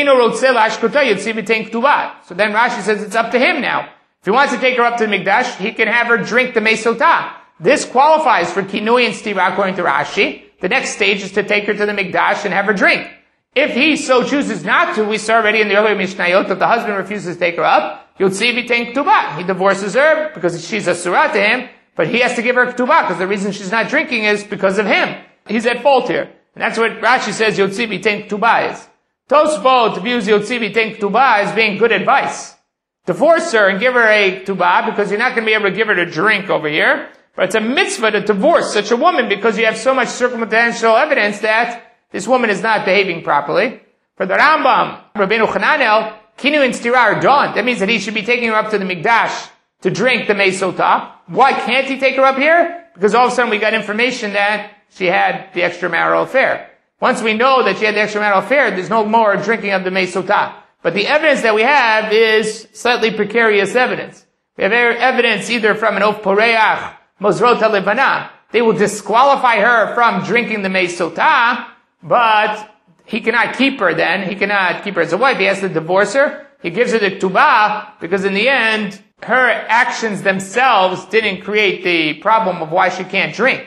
Speaker 1: Rashi says it's up to him now. If he wants to take her up to the Mikdash, he can have her drink the Mesotah. This qualifies for kinui and stira according to Rashi. The next stage is to take her to the Mikdash and have her drink. If he so chooses not to, we saw already in the earlier Mishnayot that the husband refuses to take her up, Yotzi B'Tein Ketubah. He divorces her because she's a surah to him, but he has to give her Ketubah because the reason she's not drinking is because of him. He's at fault here. And that's what Rashi says Yotzi B'Tein Ketubah is. Tosfot views Yotzi B'Tein Ketubah as being good advice. Divorce her and give her a Ketubah because you're not going to be able to give her to drink over here. But it's a mitzvah to divorce such a woman because you have so much circumstantial evidence that this woman is not behaving properly. For the Rambam, Rabbeinu Hananel, Kinu and Stira are done. That means that he should be taking her up to the Mikdash to drink the Mesotah. Why can't he take her up here? Because all of a sudden we got information that she had the extramarital affair. Once we know that she had the extramarital affair, there's no more drinking of the Mesotah. But the evidence that we have is slightly precarious evidence. We have evidence either from an Of Poreach, Mozrot HaLevana. They will disqualify her from drinking the Mesotah, but he cannot keep her then. He cannot keep her as a wife. He has to divorce her. He gives her the Ketubah because in the end, her actions themselves didn't create the problem of why she can't drink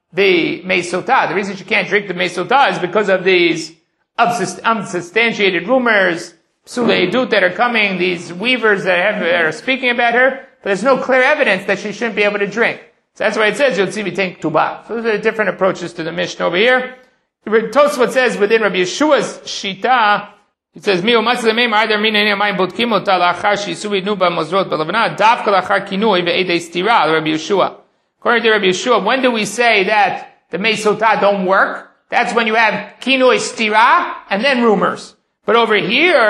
Speaker 1: the Mesotah. The reason she can't drink the Mesotah is because of these unsubstantiated rumors, Psule Edut that are coming, these weavers that are speaking about her, but there's no clear evidence that she shouldn't be able to drink. So that's why it says Yotzi B'Tein Ketubah. So those are the different approaches to the Mishnah over here. Tosfot says within Rabbi Yeshua's Shita, it says, Mi u'matz le'meim arder min enei amayim bodkim ota la'achar shi'su idnu ba'mozrot ba'levana davka la'achar kinui ve'edei stira, Rabbi Yeshua. According to Rabbi Yeshua, when do we say that the Mesotah don't work? That's when you have kinui stira and then rumors. But over here,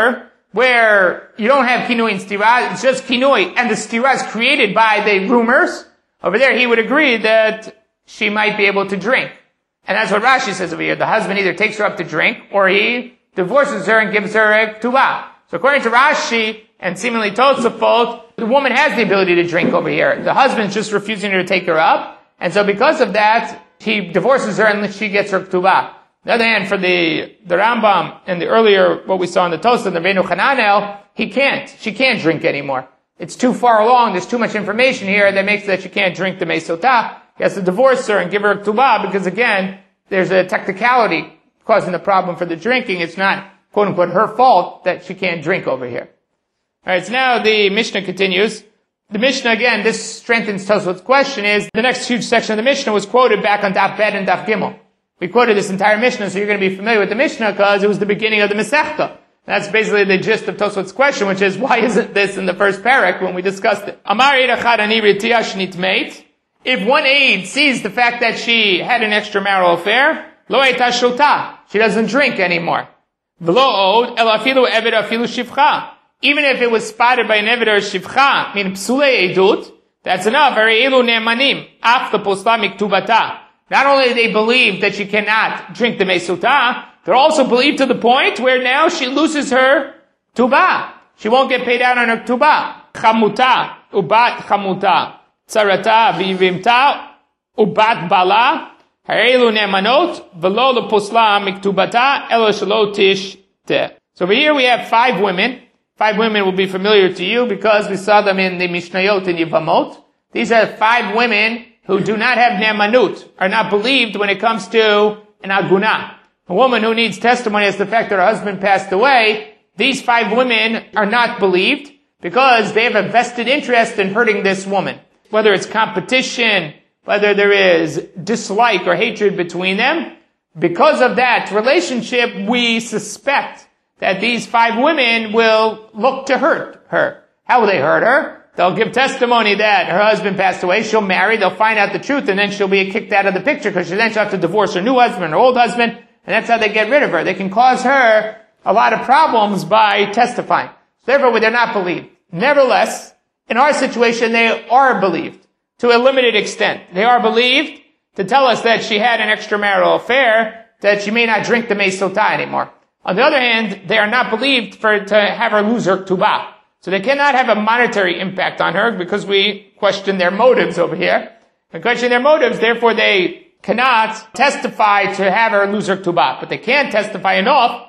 Speaker 1: where you don't have kinui and stira, it's just kinui, and the stira is created by the rumors, over there he would agree that she might be able to drink. And that's what Rashi says over here. The husband either takes her up to drink, or he divorces her and gives her a ktubah. So according to Rashi, and seemingly Tosafot, the woman has the ability to drink over here. The husband's just refusing her to take her up, and so because of that, he divorces her and she gets her ktubah. On the other hand, for the Rambam and the earlier, what we saw in the Tosafot, the Reinu Hananel, she can't drink anymore. It's too far along, there's too much information here that makes that she can't drink the Mesotah. He has to divorce her and give her a ktubah because again, there's a technicality causing the problem for the drinking. It's not, quote unquote, her fault that she can't drink over here. Alright, so now the Mishnah continues. The Mishnah, again, this strengthens Tosfot's question, is the next huge section of the Mishnah was quoted back on Daf Bet and Daf Gimel. We quoted this entire Mishnah, so you're going to be familiar with the Mishnah because it was the beginning of the Masechta. That's basically the gist of Tosfot's question, which is, why isn't this in the first parak when we discussed it? Amar Eid Ani Ritiyash Nitmeit. If one aide sees the fact that she had an extramarital affair, Lo Eita Shota, she doesn't drink anymore. V'lo od, El Afilu Eved Afilu Shivcha. Even if it was spotted by an Eved or Shivcha, meaning Psulei Edut, that's enough. Very Elu Ne'emanim, Af the Posla Miktubata. Not only do they believe that she cannot drink the Mesutah, they're also believed to the point where now she loses her Tubah. She won't get paid out on her Tubah. Chamuta, Ubat Chamuta, Tzarata, Vivimta, Ubat Bala, Harelu Ne'emanot, V'lo Leposla Miktubata, Elo Shelo Tishte. So over here we have 5 women. 5 women will be familiar to you because we saw them in the Mishnayot and Yevamot. These are 5 women who do not have ne'emanut, are not believed when it comes to an agunah. A woman who needs testimony as to the fact that her husband passed away, these 5 women are not believed because they have a vested interest in hurting this woman. Whether it's competition, whether there is dislike or hatred between them, because of that relationship, we suspect that these 5 women will look to hurt her. How will they hurt her? They'll give testimony that her husband passed away, she'll marry, they'll find out the truth, and then she'll be kicked out of the picture because then she'll have to divorce her new husband, her old husband, and that's how they get rid of her. They can cause her a lot of problems by testifying. Therefore, they're not believed. Nevertheless, in our situation, they are believed to a limited extent. They are believed to tell us that she had an extramarital affair, that she may not drink the Mesotah anymore. On the other hand, they are not believed to have her lose her Ktubah. So they cannot have a monetary impact on her because we question their motives over here. We question their motives, therefore they cannot testify to have her lose her Ktubah. But they can testify enough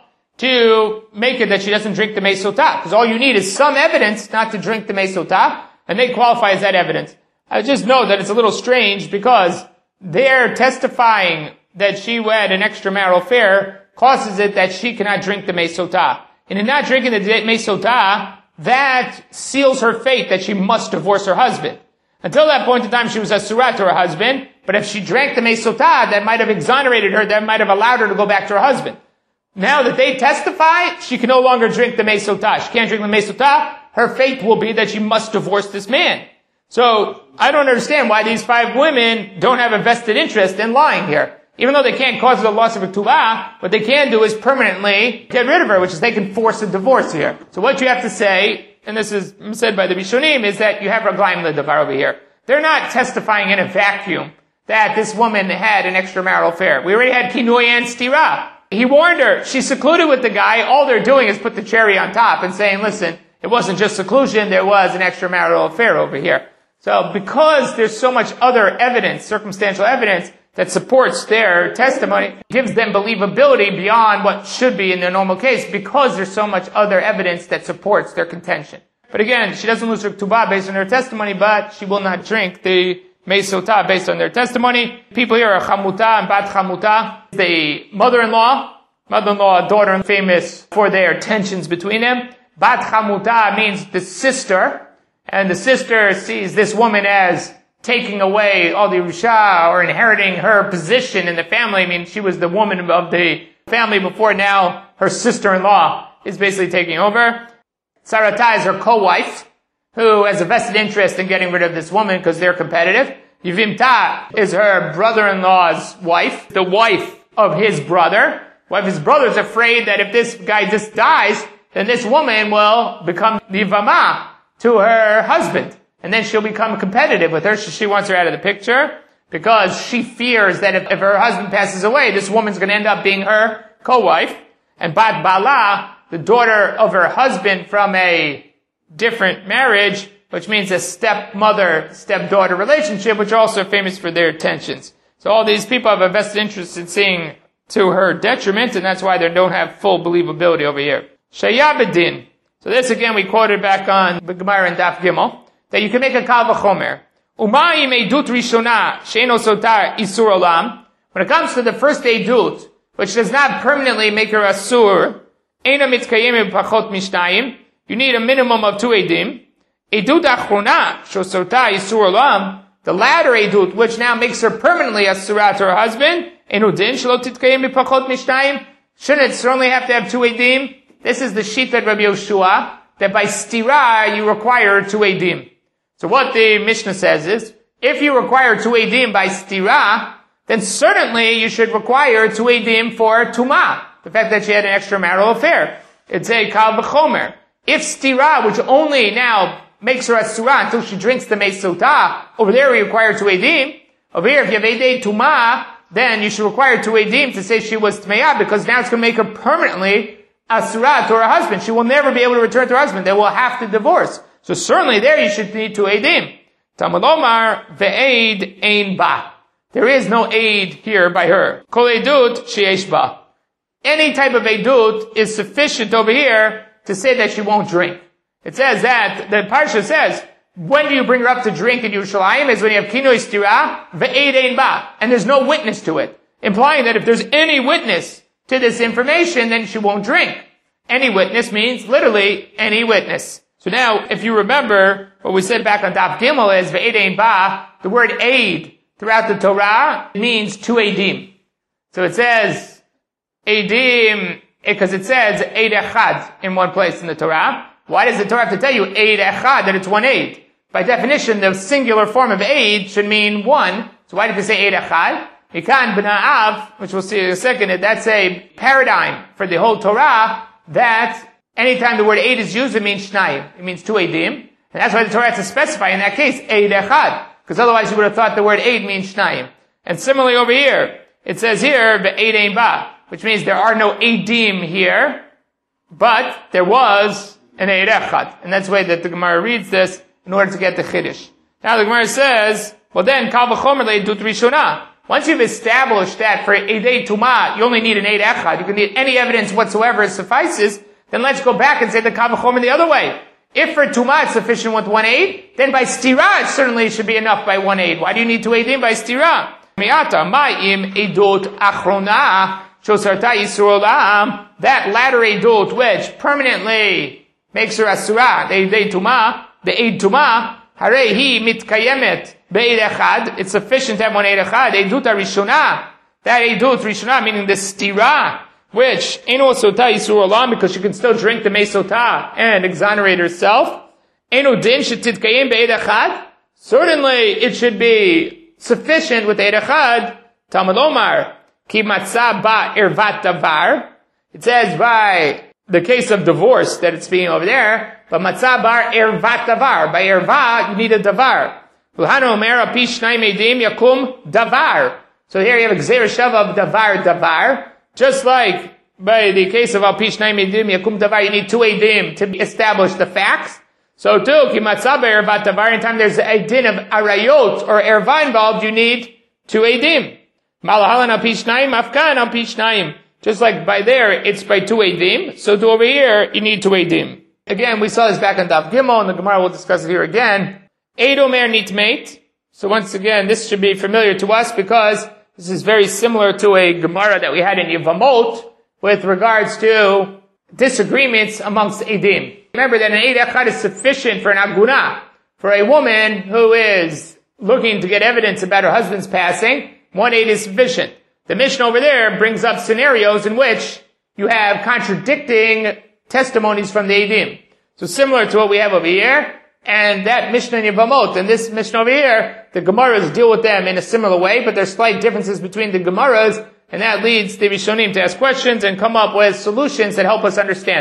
Speaker 1: to make it that she doesn't drink the Mesotah. Because all you need is some evidence not to drink the Mesotah, and they qualify as that evidence. I just know that it's a little strange because they're testifying that she had an extramarital affair causes it that she cannot drink the Mesotah. And in not drinking the Mesotah, that seals her fate that she must divorce her husband. Until that point in time, she was a surat to her husband, but if she drank the Mesotah, that might have exonerated her, that might have allowed her to go back to her husband. Now that they testify, she can no longer drink the Mesotah. She can't drink the Mesotah. Her fate will be that she must divorce this man. So, I don't understand why these 5 women don't have a vested interest in lying here. Even though they can't cause the loss of her Ktubah, what they can do is permanently get rid of her, which is they can force a divorce here. So what you have to say, and this is said by the Rishonim, is that you have Raglaim L'Davar over here. They're not testifying in a vacuum that this woman had an extramarital affair. We already had Kinui and Stira. He warned her. She's secluded with the guy. All they're doing is put the cherry on top and saying, listen, it wasn't just seclusion, there was an extramarital affair over here. So because there's so much other evidence, circumstantial evidence, that supports their testimony, gives them believability beyond what should be in their normal case, because there's so much other evidence that supports their contention. But again, she doesn't lose her Ktubah based on her testimony, but she will not drink the Mesotah based on their testimony. People here are Chamuta and Bat Chamuta. The mother-in-law, daughter, famous for their tensions between them. Bat Chamuta means the sister, and the sister sees this woman as taking away all the Yerusha or inheriting her position in the family. I mean, she was the woman of the family before, now her sister-in-law is basically taking over. Sarata is her co-wife, who has a vested interest in getting rid of this woman because they're competitive. Yivimta is her brother-in-law's wife, the wife of his brother. Wife of his brother is afraid that if this guy just dies, then this woman will become Nivama to her husband. And then she'll become competitive with her. She wants her out of the picture because she fears that if her husband passes away, this woman's going to end up being her co-wife. And Bat Bala, the daughter of her husband from a different marriage, which means a stepmother-stepdaughter relationship, which are also famous for their tensions. So all these people have a vested interest in seeing to her detriment, and that's why they don't have full believability over here. Shayabedin. So this again we quoted back on the Gemara and Daf Gimel, that you can make a kal v'chomer. Umayim edut rishona she'eno sotar isur olam. When it comes to the first edut, which does not permanently make her asur, eina mitkayim pachot mishnayim. You need a minimum of 2 edim. Edut achrona shosota isur olam. The latter edut, which now makes her permanently asura to her husband, enudin shelo titkayim pachot mishnayim. Shouldn't it certainly have to have 2 edim? This is the sheet that Rabbi Yoshua, that by stira you require 2 edim. So what the Mishnah says is, if you require 2 edim by stira, then certainly you should require 2 edim for tumah, the fact that she had an extramarital affair. It's a kal v'chomer. If stira, which only now makes her asura until she drinks the meisotah, over there we require 2 edim. Over here, if you have edei tumah, then you should require 2 edim to say she was tmeya, because now it's going to make her permanently asura to her husband. She will never be able to return to her husband. They will have to divorce. So certainly there you should need 2 edim. Talmud Omar ve'ed ein ba. There is no aid here by her. Kol edut sheyesh ba. Any type of edut is sufficient over here to say that she won't drink. It says that, the Parsha says, when do you bring her up to drink in Yerushalayim? Is when you have kinoi stira ve'ed ein ba. And there's no witness to it. Implying that if there's any witness to this information, then she won't drink. Any witness means literally any witness. So now, if you remember, what we said back on Daf Gimel is, ve'ed ein ba, the word aid throughout the Torah means 2 edim. So it says, edim, because it says, eid echad in one place in the Torah. Why does the Torah have to tell you, eid echad, that it's 1 aid? By definition, the singular form of aid should mean 1. So why did they say eid echad? Ikan b'na'av, which we'll see in a second, that's a paradigm for the whole Torah, that anytime the word aid is used, it means shnayim. It means 2 edim. And that's why the Torah has to specify in that case, eid echad. Because otherwise you would have thought the word aid means shnayim. And similarly over here, it says here, ve'ed ein ba, which means there are no edim here, but there was an eid echad. And that's the way that the Gemara reads this in order to get the chiddush. Now the Gemara says, well then, kal v'chomer le'edut rishona. Once you've established that for edei tumah, you only need an eid echad, you can need any evidence whatsoever suffices, then let's go back and say the kal v'chomer the other way. If for tumah it's sufficient with 1 aid, then by stira it certainly should be enough by 1 aid. Why do you need 2 aidim by stira? Mi'ata ma'im edut achrona shosarta yisur olam. That latter edut which permanently makes her asura, the edei tumah, the eid tumah, harehi mitkayemet be'ed echad. It's sufficient to have 1 eid echad. Edut rishona. That edut rishona, meaning the stira, which eno sota isur olam, because she can still drink the meisotah and exonerate herself. Eno din shetitkayim be'ed echad. Certainly it should be sufficient with eid echad. Talmud Omar ki matzah ba ervat davar. It says by the case of divorce that it's speaking over there, but matzah bar ervat davar. By erva you need a davar. V'hanu omer api shnayim edim yakum davar. So here you have a gzeir shava of davar. Just like by the case of Al-Pish Naim Edim Yakum Davar, you need 2 edim to establish the facts. So too, Ki Matzah Be'ervat Davar, anytime there's a din of arayot or erva involved, you need 2 edim. Malahalan Al-Pish Naim, Afkan Al-Pish Naim. Just like by there, it's by 2 edim. So to over here, you need 2 edim. Again, we saw this back on Daf Gimel, and the Gemara will discuss it here again. Eid Omer Nitmeit. So once again, this should be familiar to us because this is very similar to a Gemara that we had in Yevamot with regards to disagreements amongst Edim. Remember that an Eid Echad is sufficient for an Aguna. For a woman who is looking to get evidence about her husband's passing, 1 Eid is sufficient. The Mishnah over there brings up scenarios in which you have contradicting testimonies from the Edim. So similar to what we have over here, and that Mishnah in Yevamot, and this Mishnah over here, the Gemaras deal with them in a similar way, but there's slight differences between the Gemaras, and that leads the Rishonim to ask questions and come up with solutions that help us understand this.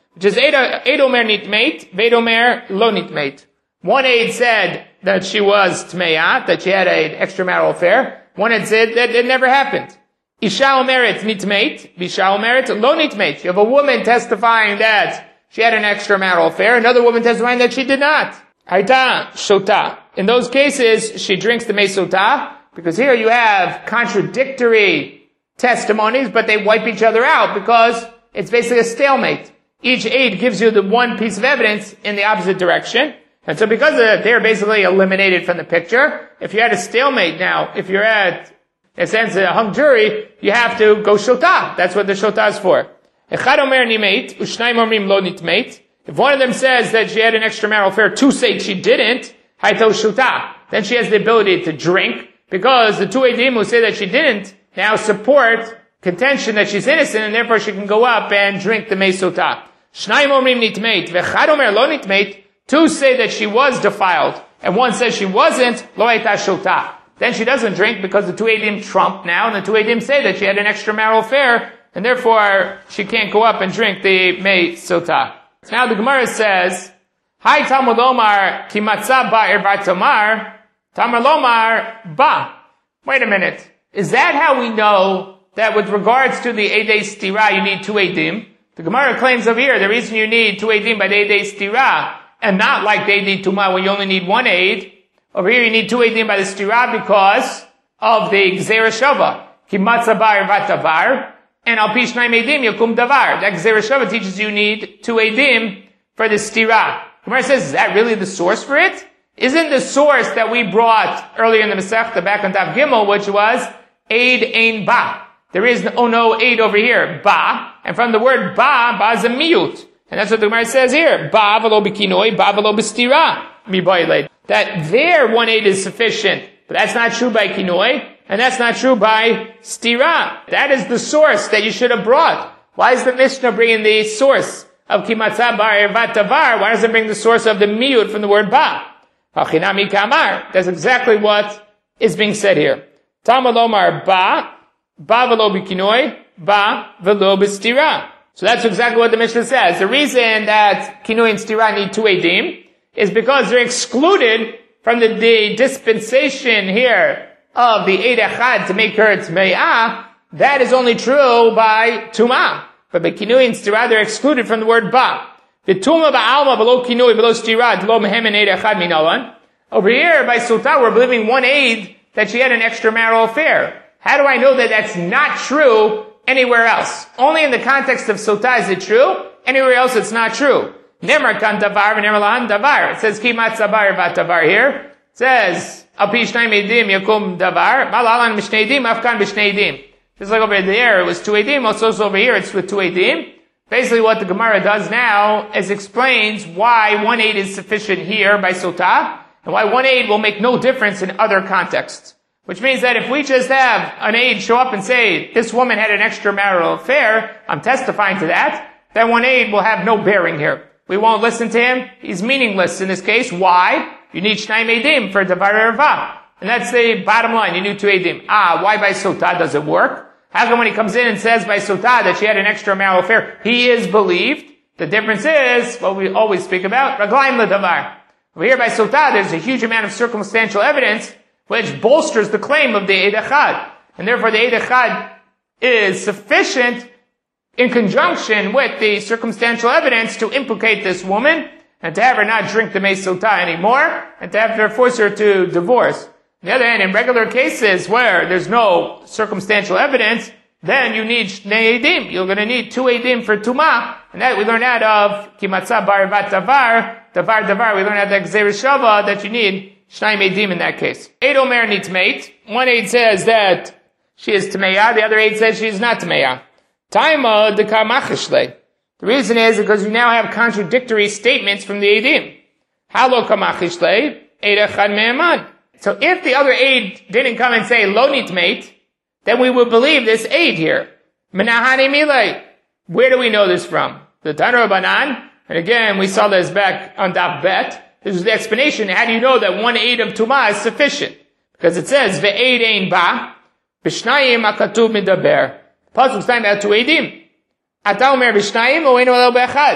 Speaker 1: which is Eid Omer Nitmeit, Veid Omer Lo Nitmeit. One aid said that she was Tmeya, that she had an extramarital affair. One had said that it never happened. Isha Omeret Nitmeit, Visha Omeret Lo Nitmeit. You have a woman testifying that she had an extramarital affair, another woman testifying that she did not. Haita Shota. In those cases, she drinks the Mei Sota, because here you have contradictory testimonies, but they wipe each other out because it's basically a stalemate. Each aid gives you the one piece of evidence in the opposite direction. And so because of that, they're basically eliminated from the picture. If you had a stalemate now, if you're at, in a sense, a hung jury, you have to go shota. That's what the shota is for. Echad omer nimeit, u'shnayim omrim lo nitmeit. If one of them says that she had an extramarital affair, two say she didn't, haito shota. Then she has the ability to drink, because the two edim who say that she didn't now support contention that she's innocent, and therefore she can go up and drink the mei sota. Shnayim omrim nitmeit, v'echad omer lo nitmeit. Two say that she was defiled, and one says she wasn't, lo haita shota. Then she doesn't drink because the two edim trump now, and the two edim say that she had an extramarital affair, and therefore she can't go up and drink the mei sota. Now the Gemara says, Hi Talmud Lomar ki matzah ba ervat tomar, Tamar Lomar ba. Wait a minute. Is that how we know that with regards to the Eidei Stira you need two edim? The Gemara claims over here the reason you need two edim by the Eidei Stira, and not like the Eidei Tumah when you only need one aid. Over here you need two edim by the Stira because of the Gzeira Shava. Ki matzah ba ervat davar. And al pi shnayim edim yakum davar. That Gzeira Shava teaches you need two edim for the stira. Gemara says, is that really the source for it? Isn't the source that we brought earlier in the Masechta back on Daf Gimel, which was aid ein ba. There is no aid over here, ba. And from the word ba is a miyut. And that's what the Gemara says here. Ba v'lo b'kinoi, ba v'lo b'stira. Miboiled. That there one aid is sufficient. But that's not true by kinoi. And that's not true by stira. That is the source that you should have brought. Why is the Mishnah bringing the source of kimatzah bar ervat davar? Why does it bring the source of the miyut from the word ba? Hachinami kamar. That's exactly what is being said here. Talmud lomar ba v'lo b'kinoi, ba v'lo b'stira. So that's exactly what the Mishnah says. The reason that kinoi and stira need two edim is because they're excluded from the dispensation here of the Eid Echad to make her Tme'ah. That is only true by Tumah. But by Kinui and Stira, they're excluded from the word Ba. The Tumah ba'alma below Kinui below Stira below Mehem and Eid Echad minalan. Over here, by Sultan, we're believing one aid that she had an extramarital affair. How do I know that that's not true anywhere else? Only in the context of Sultan is it true. Anywhere else it's not true. Nemar kan davar v'nemar lahan davar. It says ki matzabar bat davar here. It says al pi shnayim edim yakum davar. Malalan mishnei edim afkan b'shnei edim. Just like over there it was two edim, also over here it's with two edim. Basically what the Gemara does now is explains why one aid is sufficient here by sotah, and why one aid will make no difference in other contexts. Which means that if we just have an aid show up and say, this woman had an extramarital affair, I'm testifying to that, then one aid will have no bearing here. We won't listen to him. He's meaningless in this case. Why? You need shnayim edim for davar erva. And that's the bottom line. You need two edim. Why by sotah does it work? How come when he comes in and says by sotah that she had an extramarital affair, he is believed? The difference is, what we always speak about, raglaim ledavar. Over here by sotah, there's a huge amount of circumstantial evidence which bolsters the claim of the Eid Echad. And therefore the Eid Echad is sufficient in conjunction with the circumstantial evidence to implicate this woman and to have her not drink the Mei Sotah anymore and to have her force her to divorce. On the other hand, in regular cases where there's no circumstantial evidence, then you need Shnei Edim. You're going to need two Edim for Tumah. And that we learn out of Kimatzah Bar Vat Davar, Davar. We learn out of Gzeira Shava that you need Shnayim Edim in that case. Eid Omer needs mate. One aid says that she is Tameya, the other aid says she is not Tameya. Taima de kamachishle. The reason is because you now have contradictory statements from the Eidim. Halo kamachishle, Eid Echad me'eman. So if the other aid didn't come and say lo nitmeit, then we would believe this aid here. Menahani milei. Where do we know this from? The Tanur Banan. And again, we saw this back on Daf Bet. This is the explanation. How do you know that one aid of Tumah is sufficient? Because it says ve'eid ein ba, b'shnayim akatuv midaber. Pasuk is talking about two edim. Ata omer b'shnayim u'einu elo b'echad.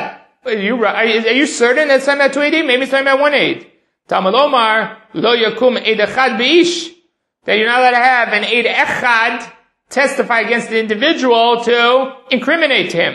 Speaker 1: Are you certain that it's talking about 2 Eidim? Maybe it's talking about 1 Eid. Talmud Omar, lo yakum Eid echad beish. That you're not allowed to have an Eid echad testify against the individual to incriminate him.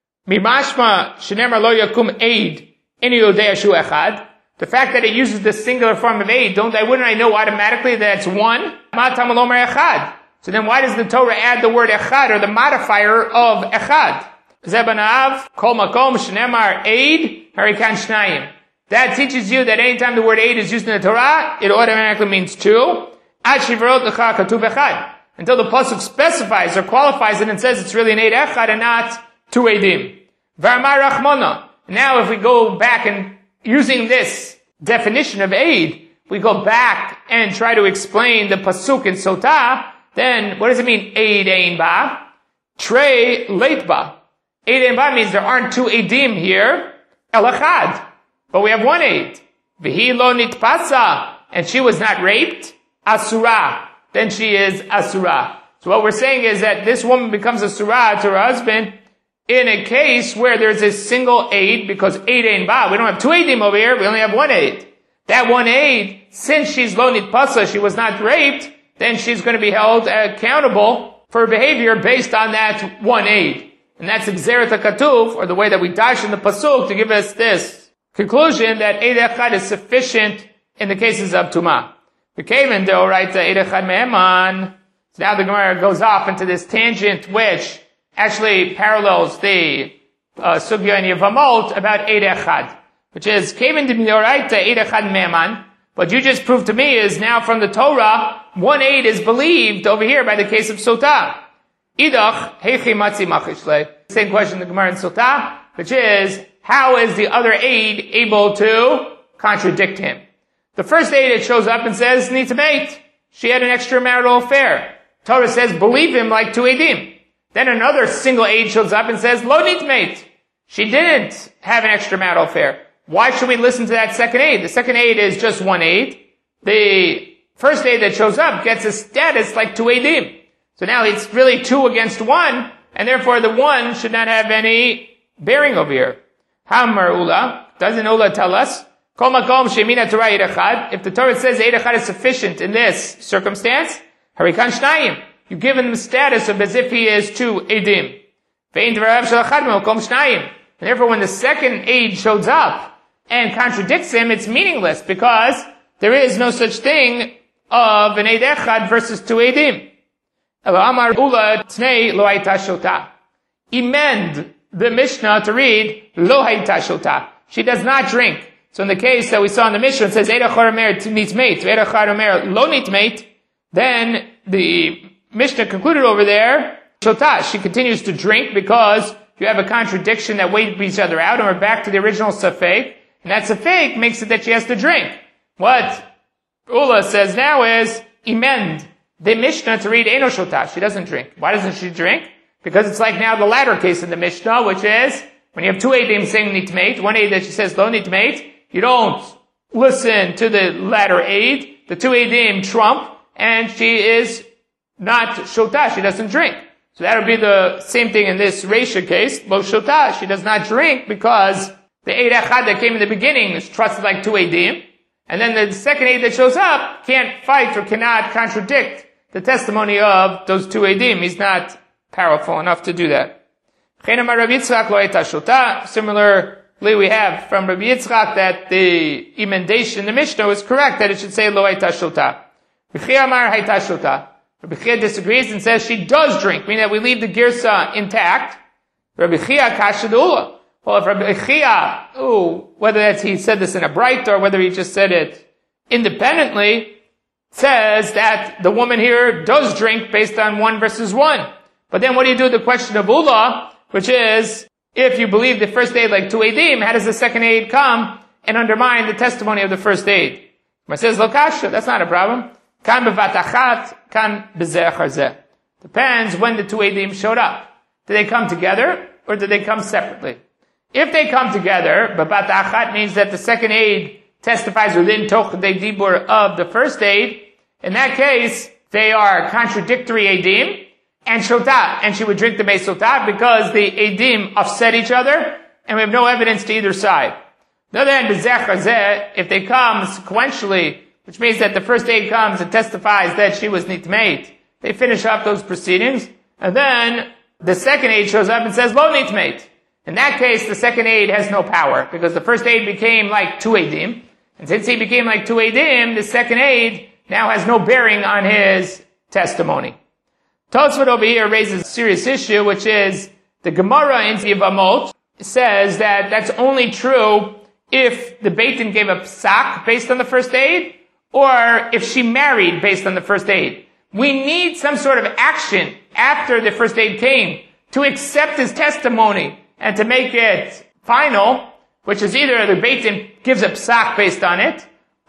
Speaker 1: Mimashma shenemar lo yakum Eid any yodei shu echad. The fact that it uses the singular form of Eid, wouldn't I know automatically that it's 1? Ma Talmud Omar echad. So then why does the Torah add the word echad, or the modifier of echad? Zebanav, kol makom, shnemar, eid, harikan shnayim. That teaches you that anytime the word eid is used in the Torah, it automatically means 2. Ad shivarot lecha katuv echad. Until the pasuk specifies or qualifies it and says it's really an eid echad and not 2 eidim. V'amar rachmona. Now if we go back and using this definition of eid, we go back and try to explain the pasuk in Sotah, then what does it mean? Eid ein ba, trei leit ba. Eid ein ba means there aren't 2 eidim here, el echad, but we have 1 eid. V'hi lo nitpasa, and she was not raped, asura, then she is asura. So what we're saying is that this woman becomes asura to her husband in a case where there's a single eid, because eid ein ba, we don't have 2 eidim over here, we only have 1 eid. That 1 eid, since she's lo nitpasa, she was not raped, then she's going to be held accountable for her behavior based on that 1 eid. And that's Gzeret HaKatuv, or the way that we dash in the pasuk to give us this conclusion that eid echad is sufficient in the cases of tumah. The Kavan deoraita eid echad me'eman. So now the Gemara goes off into this tangent, which actually parallels the sugya in Yevamot about eid echad, which is Kavan deoraita eid echad me'eman. What you just proved to me is now from the Torah, 1 eid is believed over here by the case of Sotah. Idach, heichi matzi machishle. Same question in the Gemara in Sotah, which is, how is the other eid able to contradict him? The first eid, it shows up and says, needs a mate. She had an extramarital affair. Torah says, believe him like 2 eidim. Then another single eid shows up and says, lo needs mate. She didn't have an extramarital affair. Why should we listen to that second eid? The second eid is just 1 eid. The first eid that shows up gets a status like 2 eidim. So now it's really 2 against 1, and therefore the 1 should not have any bearing over here. Hamar Ula, doesn't Ula tell us? Kol makom shemina Torah eid echad. If the Torah says eid echad is sufficient in this circumstance, harikan shnayim. You give him the status of as if he is 2 eidim. Ve'in dvarav shel echad makom shnayim. And therefore when the second eid shows up and contradicts him, it's meaningless, because there is no such thing of an eid echad versus 2 eidim. Amar Ula Tnei Lo Hayta Shota. Emend the Mishnah to read Lo Hayta Shota. She does not drink. So in the case that we saw in the Mishnah, it says Eid echad omer needs mate, Eid echad omer lo needs mate. Then the Mishnah concluded over there, Shota, she continues to drink because you have a contradiction that weighs each other out, and we're back to the original safek, and that safek makes it that she has to drink. What Ula says now is Emend the Mishnah to read Eino Shota. She doesn't drink. Why doesn't she drink? Because it's like now the latter case in the Mishnah, which is when you have 2 eidim saying nitmate, 1 eid that she says lo nitmate, you don't listen to the latter eid. The 2 eidim trump, and she is not Shota. She doesn't drink. So that would be the same thing in this Reisha case. Lo Shota, she does not drink because the eid echad that came in the beginning is trusted like 2 eidim. And then the second eid that shows up can't fight or cannot contradict the testimony of those 2 eidim. He's not powerful enough to do that. Similarly, we have from Rabbi Yitzchak that the emendation in the Mishnah was correct, that it should say lo hayta shota. Rabbi Chia amar hayta shota. Rabbi Chia disagrees and says she does drink, meaning that we leave the girsa intact. Rabbi Chia kasha d'ula. Well, if Rabbi Chia, whether that's he said this in a bright or whether he just said it independently, says that the woman here does drink based on 1 versus 1. But then what do you do with the question of Ula, which is, if you believe the first aid like 2 eidim, how does the second aid come and undermine the testimony of the first aid? It says, Lokasha, that's not a problem. Kan bevatachat, kan bezeh charzeh. Depends when the 2 eidim showed up. Did they come together, or did they come separately? If they come together, bevatachat means that the second aid testifies within toch de dibur of the first aid. In that case, they are contradictory eidim and shota, and she would drink the mei sota because the eidim offset each other. and we have no evidence to either side. On the other hand, if they come sequentially, which means that the first aid comes and testifies that she was nitmeit, they finish up those proceedings, and then the second aid shows up and says, lo nitmeit. In that case, the second aid has no power, because the first aid became like two eidim, and since he became like two eidim, the second aid now has no bearing on his testimony. Tosfot over here raises a serious issue, which is the Gemara in Yevamot says that that's only true if the Beit Din gave a psak based on the first aid, or if she married based on the first aid. We need some sort of action after the first aid came to accept his testimony and to make it final, which is either the Beit Din gives a psak based on it,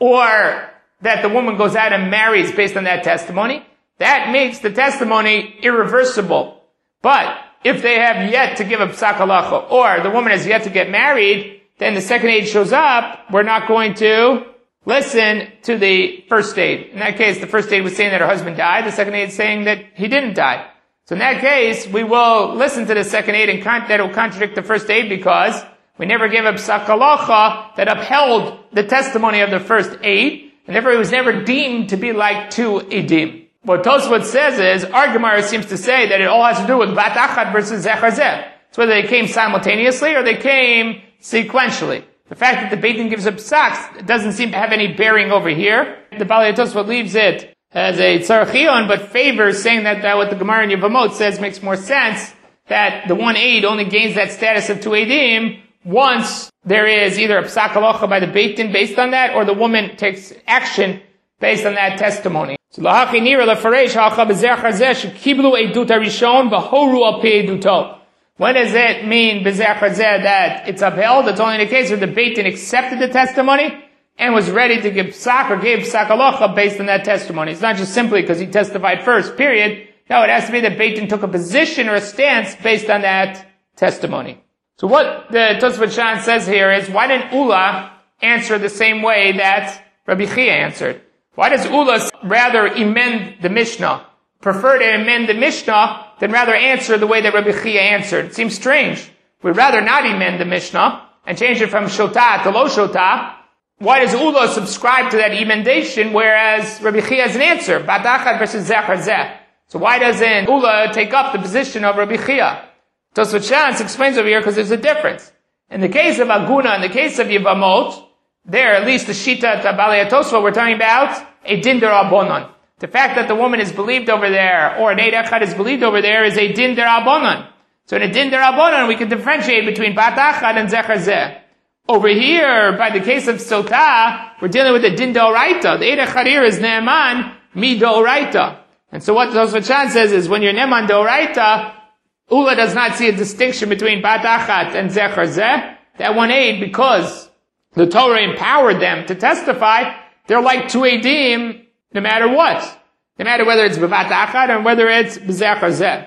Speaker 1: or that the woman goes out and marries based on that testimony. That makes the testimony irreversible. But if they have yet to give a psak halacha, or the woman has yet to get married, then the second aid shows up, we're not going to listen to the first aid. In that case, the first aid was saying that her husband died, the second aid is saying that he didn't die. So in that case, we will listen to the second aid and that will contradict the first aid because we never gave a psak halacha that upheld the testimony of the first aid, and therefore it was never deemed to be like two edim. What Tosfot says is, our Gemara seems to say that it all has to do with bat achat versus zechar zeh. It's whether they came simultaneously or they came sequentially. The fact that the Beit Din gives up psaks doesn't seem to have any bearing over here. The Balei Tosfot leaves it as a tzarchion, but favors saying that what the Gemara in Yevamot says makes more sense, that the one aid only gains that status of two eidim once there is either a psak halacha by the Beit Din based on that, or the woman takes action based on that testimony. So lahachi nira lefareish halacha b'zechar zeh shekiblu edut harishon v'horu al pi eduto. When does it mean b'zechar zeh that it's upheld? It's only in the case where the Beit Din accepted the testimony and was ready to give psak or gave psak halacha based on that testimony. It's not just simply because he testified first, period. No, it has to be that Beit Din took a position or a stance based on that testimony. So what the Tosfot Shan says here is, why didn't Ula answer the same way that Rabbi Chia answered? Why does Ula rather amend the Mishnah, prefer to amend the Mishnah than rather answer the way that Rabbi Chia answered? It seems strange. We'd rather not amend the Mishnah and change it from Shotah to Lo Shotah. Why does Ula subscribe to that emendation, whereas Rabbi Chia has an answer, Bat Achat versus Zechar Zeh? So why doesn't Ula take up the position of Rabbi Chia? Tosfot Shas explains over here because there's a difference. In the case of Aguna, in the case of Yevamot, there, at least the Shita Balei Tosfot, we're talking about a din derabanan. The fact that the woman is believed over there, or an Eid Echad is believed over there, is a din derabanan. So in a din derabanan, we can differentiate between Bat Achad and Zechar Zeh. Over here, by the case of Sotah, we're dealing with a din d'oraita. The Eid Echad here is Ne'eman mi d'oraita. And so what Tosfot Shan says is, when you're Ne'eman d'oraita, Ula does not see a distinction between Bat Achat and Zechar Zeh. That one aid, because the Torah empowered them to testify, they're like two eidim, no matter what. No matter whether it's B'Bat Achat or whether it's B'Zechar Zeh.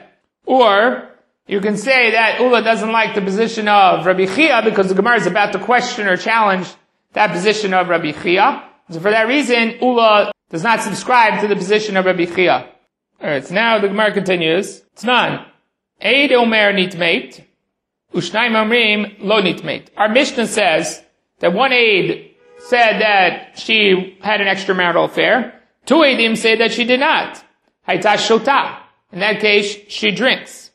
Speaker 1: Or, you can say that Ula doesn't like the position of Rabbi Chia because the Gemara is about to question or challenge that position of Rabbi Chia. So for that reason, Ula does not subscribe to the position of Rabbi Chia. Alright, so now the Gemara continues. Tznan. Eid omer nitmeit, u'shnayim omrim lo nitmeit. Our Mishnah says that one aid said that she had an extramarital affair. Two aidim say that she did not. Hayta shotah. In that case, she drinks.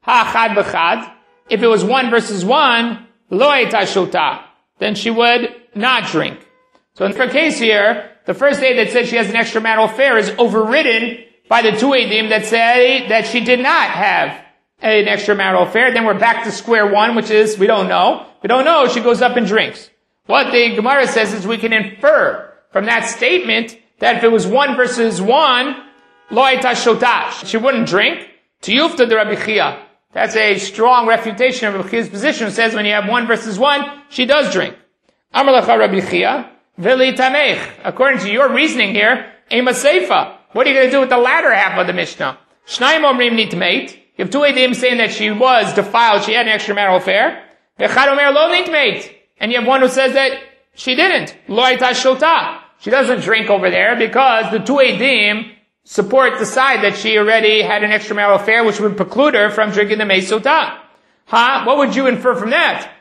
Speaker 1: Ha chad b'chad. If it was one versus one, lo hayta shotah. Then she would not drink. So in her case here, the first aid that said she has an extramarital affair is overridden by the two aidim that say that she did not have an extramarital affair. Then we're back to square one, which is, we don't know. We don't know, she goes up and drinks. What the Gemara says is we can infer from that statement that if it was one versus one, lo hayta shotah, she wouldn't drink. Tiyufta de Rabbi Chia. That's a strong refutation of Rabbi Chia's position, who says when you have one versus one, she does drink. Amar lecha Rabbi Chia, v'li tamech. According to your reasoning here, ema seifa. What are you going to do with the latter half of the Mishnah? Shnayim omrim nitmeit. You have two edim saying that she was defiled, she had an extramarital affair. Echad omer lo nitmeit. And you have one who says that she didn't. Lo hayta shotah. She doesn't drink over there because the two edim support the side that she already had an extramarital affair, which would preclude her from drinking the mei sotah. What would you infer from that?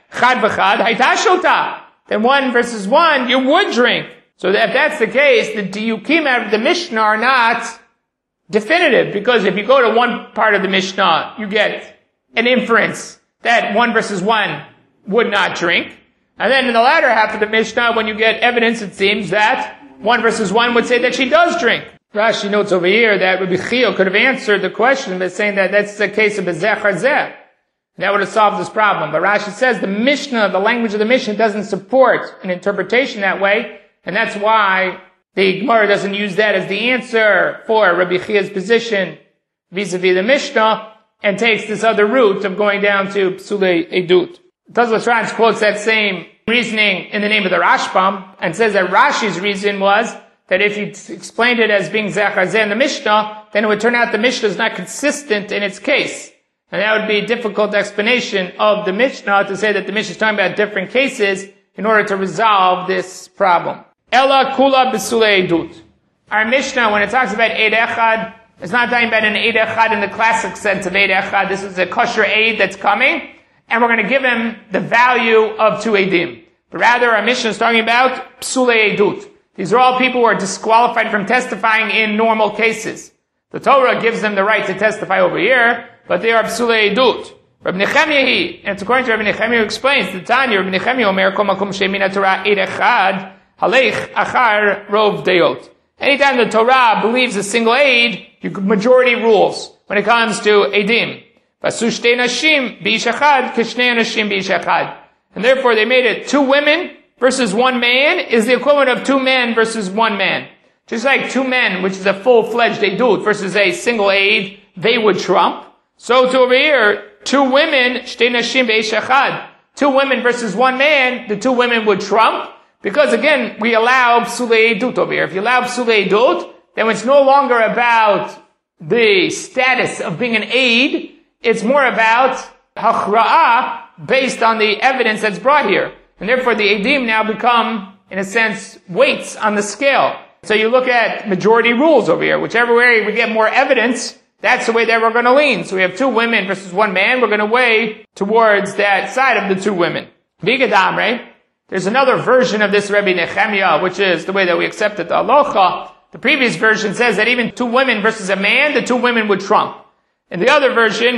Speaker 1: Chad v'chad hayta shota. Then 1 versus 1, you would drink. So if that's the case, the diyukim out of the Mishnah are not definitive, because if you go to one part of the Mishnah, you get an inference that 1 versus 1 would not drink. And then in the latter half of the Mishnah, when you get evidence, it seems that 1 versus 1 would say that she does drink. Rashi notes over here that Rabbi Chio could have answered the question by saying that that's the case of Bezechar Zeh. That would have solved this problem. But Rashi says the Mishnah, the language of the Mishnah, doesn't support an interpretation that way, and that's why the Gemara doesn't use that as the answer for Rabbi Chia's position vis-a-vis the Mishnah, and takes this other route of going down to Psulei Edut. Tazlas Rans quotes that same reasoning in the name of the Rashbam, and says that Rashi's reason was that if he explained it as being Zechar Zeh in the Mishnah, then it would turn out the Mishnah is not consistent in its case. And that would be a difficult explanation of the Mishnah to say that the Mishnah is talking about different cases in order to resolve this problem. Ella kula b'sulei edut. Our Mishnah, when it talks about Eid Echad, it's not talking about an Eid Echad in the classic sense of Eid Echad. This is a kosher Eid that's coming, and we're going to give him the value of 2 Eidim. But rather, our Mishnah is talking about psulei edut. These are all people who are disqualified from testifying in normal cases. The Torah gives them the right to testify over here, but they are psulei edut. Rabbi Nechemia, and it's according to Rabbi Nechemia who explains, the Tanya, Rabbi Nechemia omer kol makom she'min Torah Eid Echad, halech achar rov deot. Anytime the Torah believes a single Eid, majority rules when it comes to Eidim. Vasu shtei nashim b'ish echad k'shnei nashim b'ish echad. And therefore they made it 2 women versus 1 man is the equivalent of 2 men versus 1 man. Just like 2 men, which is a full-fledged Eidut, versus a single Eid, they would trump. So to over here, 2 women, shtei nashim b'ish echad. 2 women versus 1 man, the 2 women would trump. Because again, we allow psulei edut over here. If you allow psulei edut, then it's no longer about the status of being an aid. It's more about hachra'ah based on the evidence that's brought here. And therefore the edim now become, in a sense, weights on the scale. So you look at majority rules over here. Whichever way we get more evidence, that's the way that we're going to lean. So we have 2 women versus 1 man. We're going to weigh towards that side of the 2 women. Bigadam, right? There's another version of this Rabbi Nechemia, which is the way that we accept it, the Alocha. The previous version says that even 2 women versus a man, the 2 women would trump. In the other version,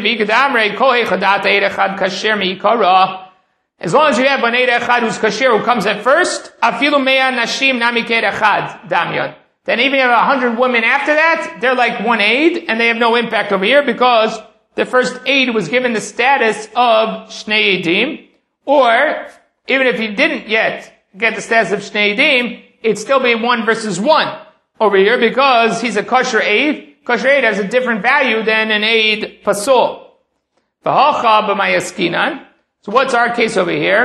Speaker 1: as long as you have an Eid Echad who's kasher, who comes at first, afilu mea nashim namiked echad damyan. Then even if you have 100 women after that, they're like 1 Eid, and they have no impact over here because the first Eid was given the status of Shnei Eidim, or even if he didn't yet get the status of Shnei Eidim, it'd still be 1 versus 1 over here because he's a kosher Eid. Kosher Eid has a different value than an Eid Pasul. V'hocha b'mayaskinan. So what's our case over here?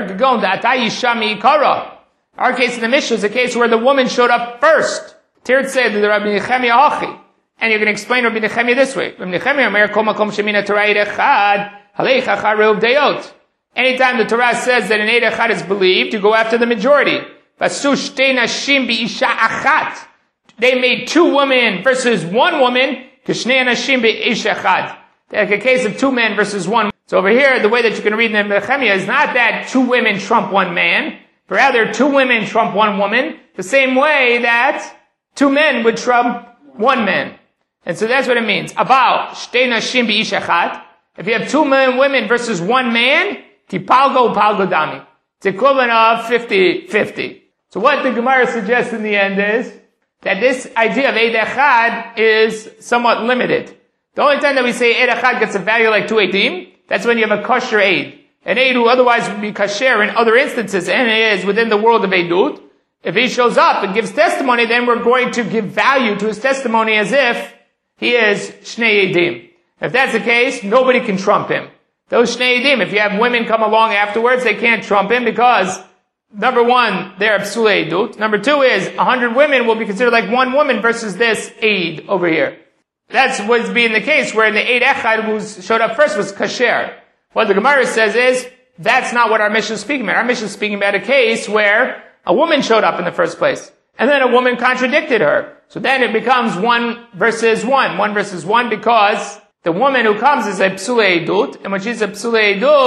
Speaker 1: Our case in the Mishnah is a case where the woman showed up first. Tirt said the Rabbi Nechemia Hachi. And you can explain Rabbi Nechemia this way. Rabbi Nechemia omer kol makom shemina Torah Eid Echad halech achar rov deot. Anytime the Torah says that an Eid Echad is believed, you go after the majority. Vasu shtei nashim b'isha achat. They made 2 women versus 1 woman, k'shnei nashim b'ish echad. Like a case of 2 men versus 1. So over here, the way that you can read in Nehemiah is not that 2 women trump 1 man, but rather 2 women trump 1 woman, the same way that 2 men would trump 1 man. And so that's what it means. About shtei nashim b'ish echad. If you have 2 women versus 1 man, Tipalgo palgo dami. It's equivalent of 50-50. So what the Gemara suggests in the end is that this idea of Eid Echad is somewhat limited. The only time that we say Eid Echad gets a value like 2 Eidim, that's when you have a kosher Eid. An Eid who otherwise would be kasher in other instances, and is within the world of Eidut. If he shows up and gives testimony, then we're going to give value to his testimony as if he is Shnei Eidim. If that's the case, nobody can trump him. Those Shnei Eidim, if you have women come along afterwards, they can't trump him because, number 1, they're psulei edut. Number 2 is 100 women will be considered like 1 woman versus this Eid over here. That's what's being the case where the Eid Echad who showed up first was kasher. What the Gemara says is, that's not what our Mishnah is speaking about. Our Mishnah is speaking about a case where a woman showed up in the first place, and then a woman contradicted her. So then it becomes 1 versus 1. 1 versus 1 because the woman who comes is a psulei edut, and when she's a psulei edut,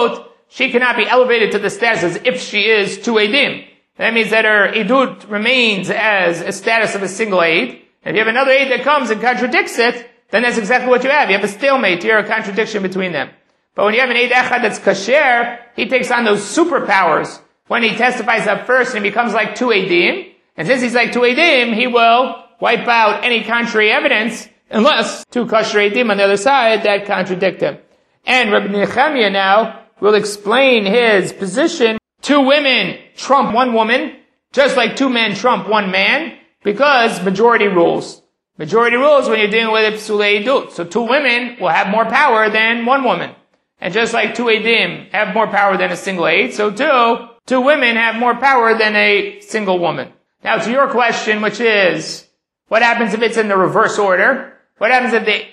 Speaker 1: she cannot be elevated to the status as if she is two Eidim. That means that her Eidut remains as a status of a single Eid. And if you have another Eid that comes and contradicts it, then that's exactly what you have. You have a stalemate here, a contradiction between them. But when you have an Eid Echad that's kasher, he takes on those superpowers. When he testifies up first and he becomes like two Eidim, and since he's like two Eidim, he will wipe out any contrary evidence, unless two kosher Eidim on the other side that contradict him. And Rabbi Nehemiah now will explain his position. Two women trump one woman, just like two men trump one man, because majority rules. Majority rules when you're dealing with a psulei idut. So two women will have more power than one woman. And just like two Eidim have more power than a single Eid, so two women have more power than a single woman. Now to your question, which is, what happens if it's in the reverse order? What happens if the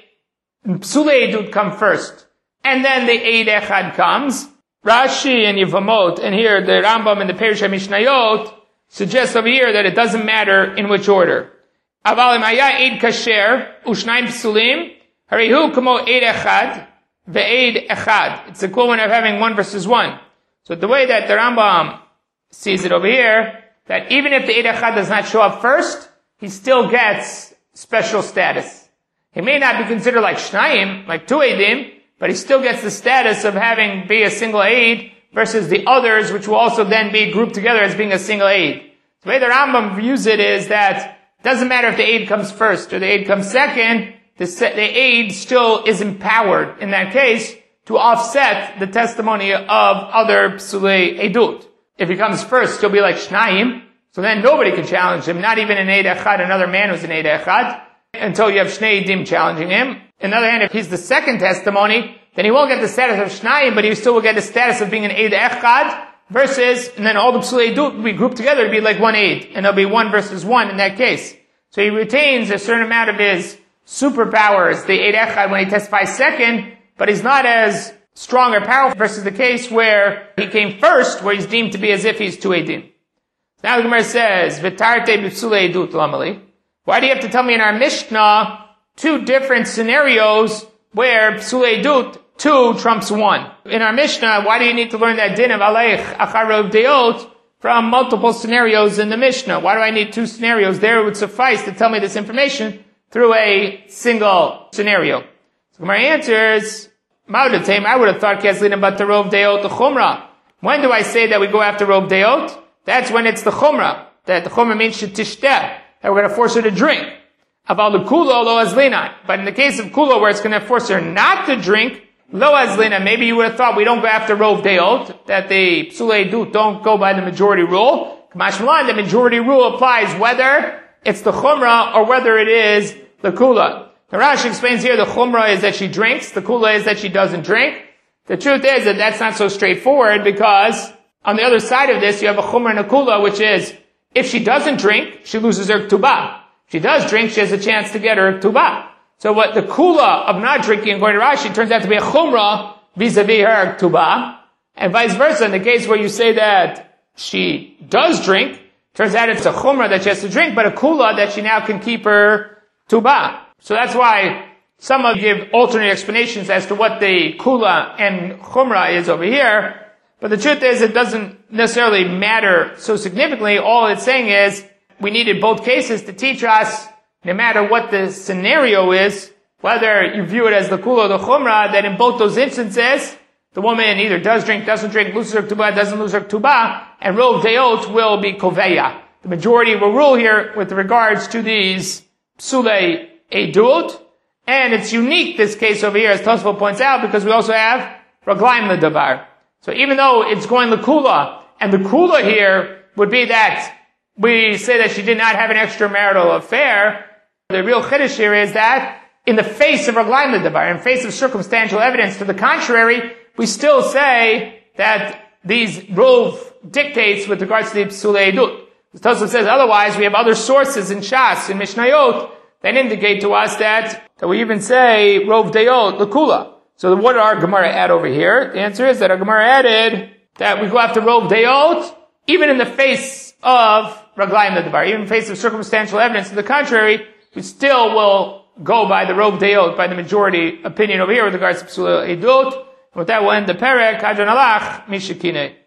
Speaker 1: psulei idut come first, and then the Eid Echad comes? Rashi and Yevamot, and here the Rambam and the Perush HaMishnayot suggest over here that it doesn't matter in which order. Aval im haya Eid kasher u'shnayim psulim, harihu kamo Eid Echad ve'Eid Echad. It's the equivalent of having 1 versus 1. So the way that the Rambam sees it over here, that even if the Eid Echad does not show up first, he still gets special status. He may not be considered like Shnayim, like two Eidim, but he still gets the status of having be a single Eid versus the others, which will also then be grouped together as being a single Eid. The way the Rambam views it is that it doesn't matter if the Eid comes first or the Eid comes second, the Eid still is empowered in that case to offset the testimony of other psulei Eidut. If he comes first, he'll be like Shnayim, so then nobody can challenge him, not even an Eid Echad, another man who's an Eid Echad, until you have Shnei Eidim challenging him. On the other hand, if he's the second testimony, then he won't get the status of Shnayim, but he still will get the status of being an Eid Echad, versus, and then all the psulei Eidut will be grouped together to be like one Eid, and there'll be 1 versus 1 in that case. So he retains a certain amount of his superpowers, the Eid Echad, when he testifies second, but he's not as strong or powerful versus the case where he came first, where he's deemed to be as if he's two Eidim. Now the Gemara says, V'tarte b'psulei Eidut lamali. Why do you have to tell me in our Mishnah two different scenarios where psulei Eidut 2 trumps 1? In our Mishnah, why do you need to learn that din of aleich achar rov deot from multiple scenarios in the Mishnah? Why do I need 2 scenarios? There it would suffice to tell me this information through a single scenario. So my answer is, Maudatim, I would have thought Kezlin about the rov deot the chumrah. When do I say that we go after rov deot? That's when it's the chumrah. That the chumrah means shetishteh, that we're going to force her to drink. About the kulo lo azlina. But in the case of kulo, where it's going to force her not to drink, lo azlina, maybe you would have thought we don't go after rov deot, that the psulei idut don't go by the majority rule. Kamash Malan, the majority rule applies whether it's the chumrah or whether it is the kula. The Rashi explains here the chumrah is that she drinks, the kula is that she doesn't drink. The truth is that that's not so straightforward, because on the other side of this you have a chumrah and a kula, which is if she doesn't drink, she loses her ktubah. If she does drink, she has a chance to get her ktubah. So what the kula of not drinking, according to Rashi, turns out to be a chumrah vis-a-vis her ktubah, and vice versa. In the case where you say that she does drink, turns out it's a chumrah that she has to drink, but a kula that she now can keep her ktubah. So that's why some of you give alternate explanations as to what the kula and chumrah is over here. But the truth is, it doesn't necessarily matter so significantly. All it's saying is, we needed both cases to teach us, no matter what the scenario is, whether you view it as the kula or the chumrah, that in both those instances, the woman either does drink, doesn't drink, loses her ktubah, doesn't lose her ktubah, and rov deot will be koveya. The majority will rule here with regards to these psulei Eidut, and it's unique, this case over here, as Tosfot points out, because we also have raglaim ledavar. So even though it's going lekula, and the kula here would be that we say that she did not have an extramarital affair, the real chiddush here is that in the face of raglaim ledavar, in face of circumstantial evidence to the contrary, we still say that these rov dictates with regards to the psulei Eidut. Tosfot says otherwise, we have other sources in Shas, in Mishnayot, that indicate to us that we even say rov deot lekula. So what did our Gemara add over here? The answer is that our Gemara added that we go after rov deot even in the face of raglaim ledavar, even in the face of circumstantial evidence. To the contrary, we still will go by the rov deot, by the majority opinion over here with regards to psulei Eidut. With that, we'll end the Perek. Hadron Alach, Mishakine.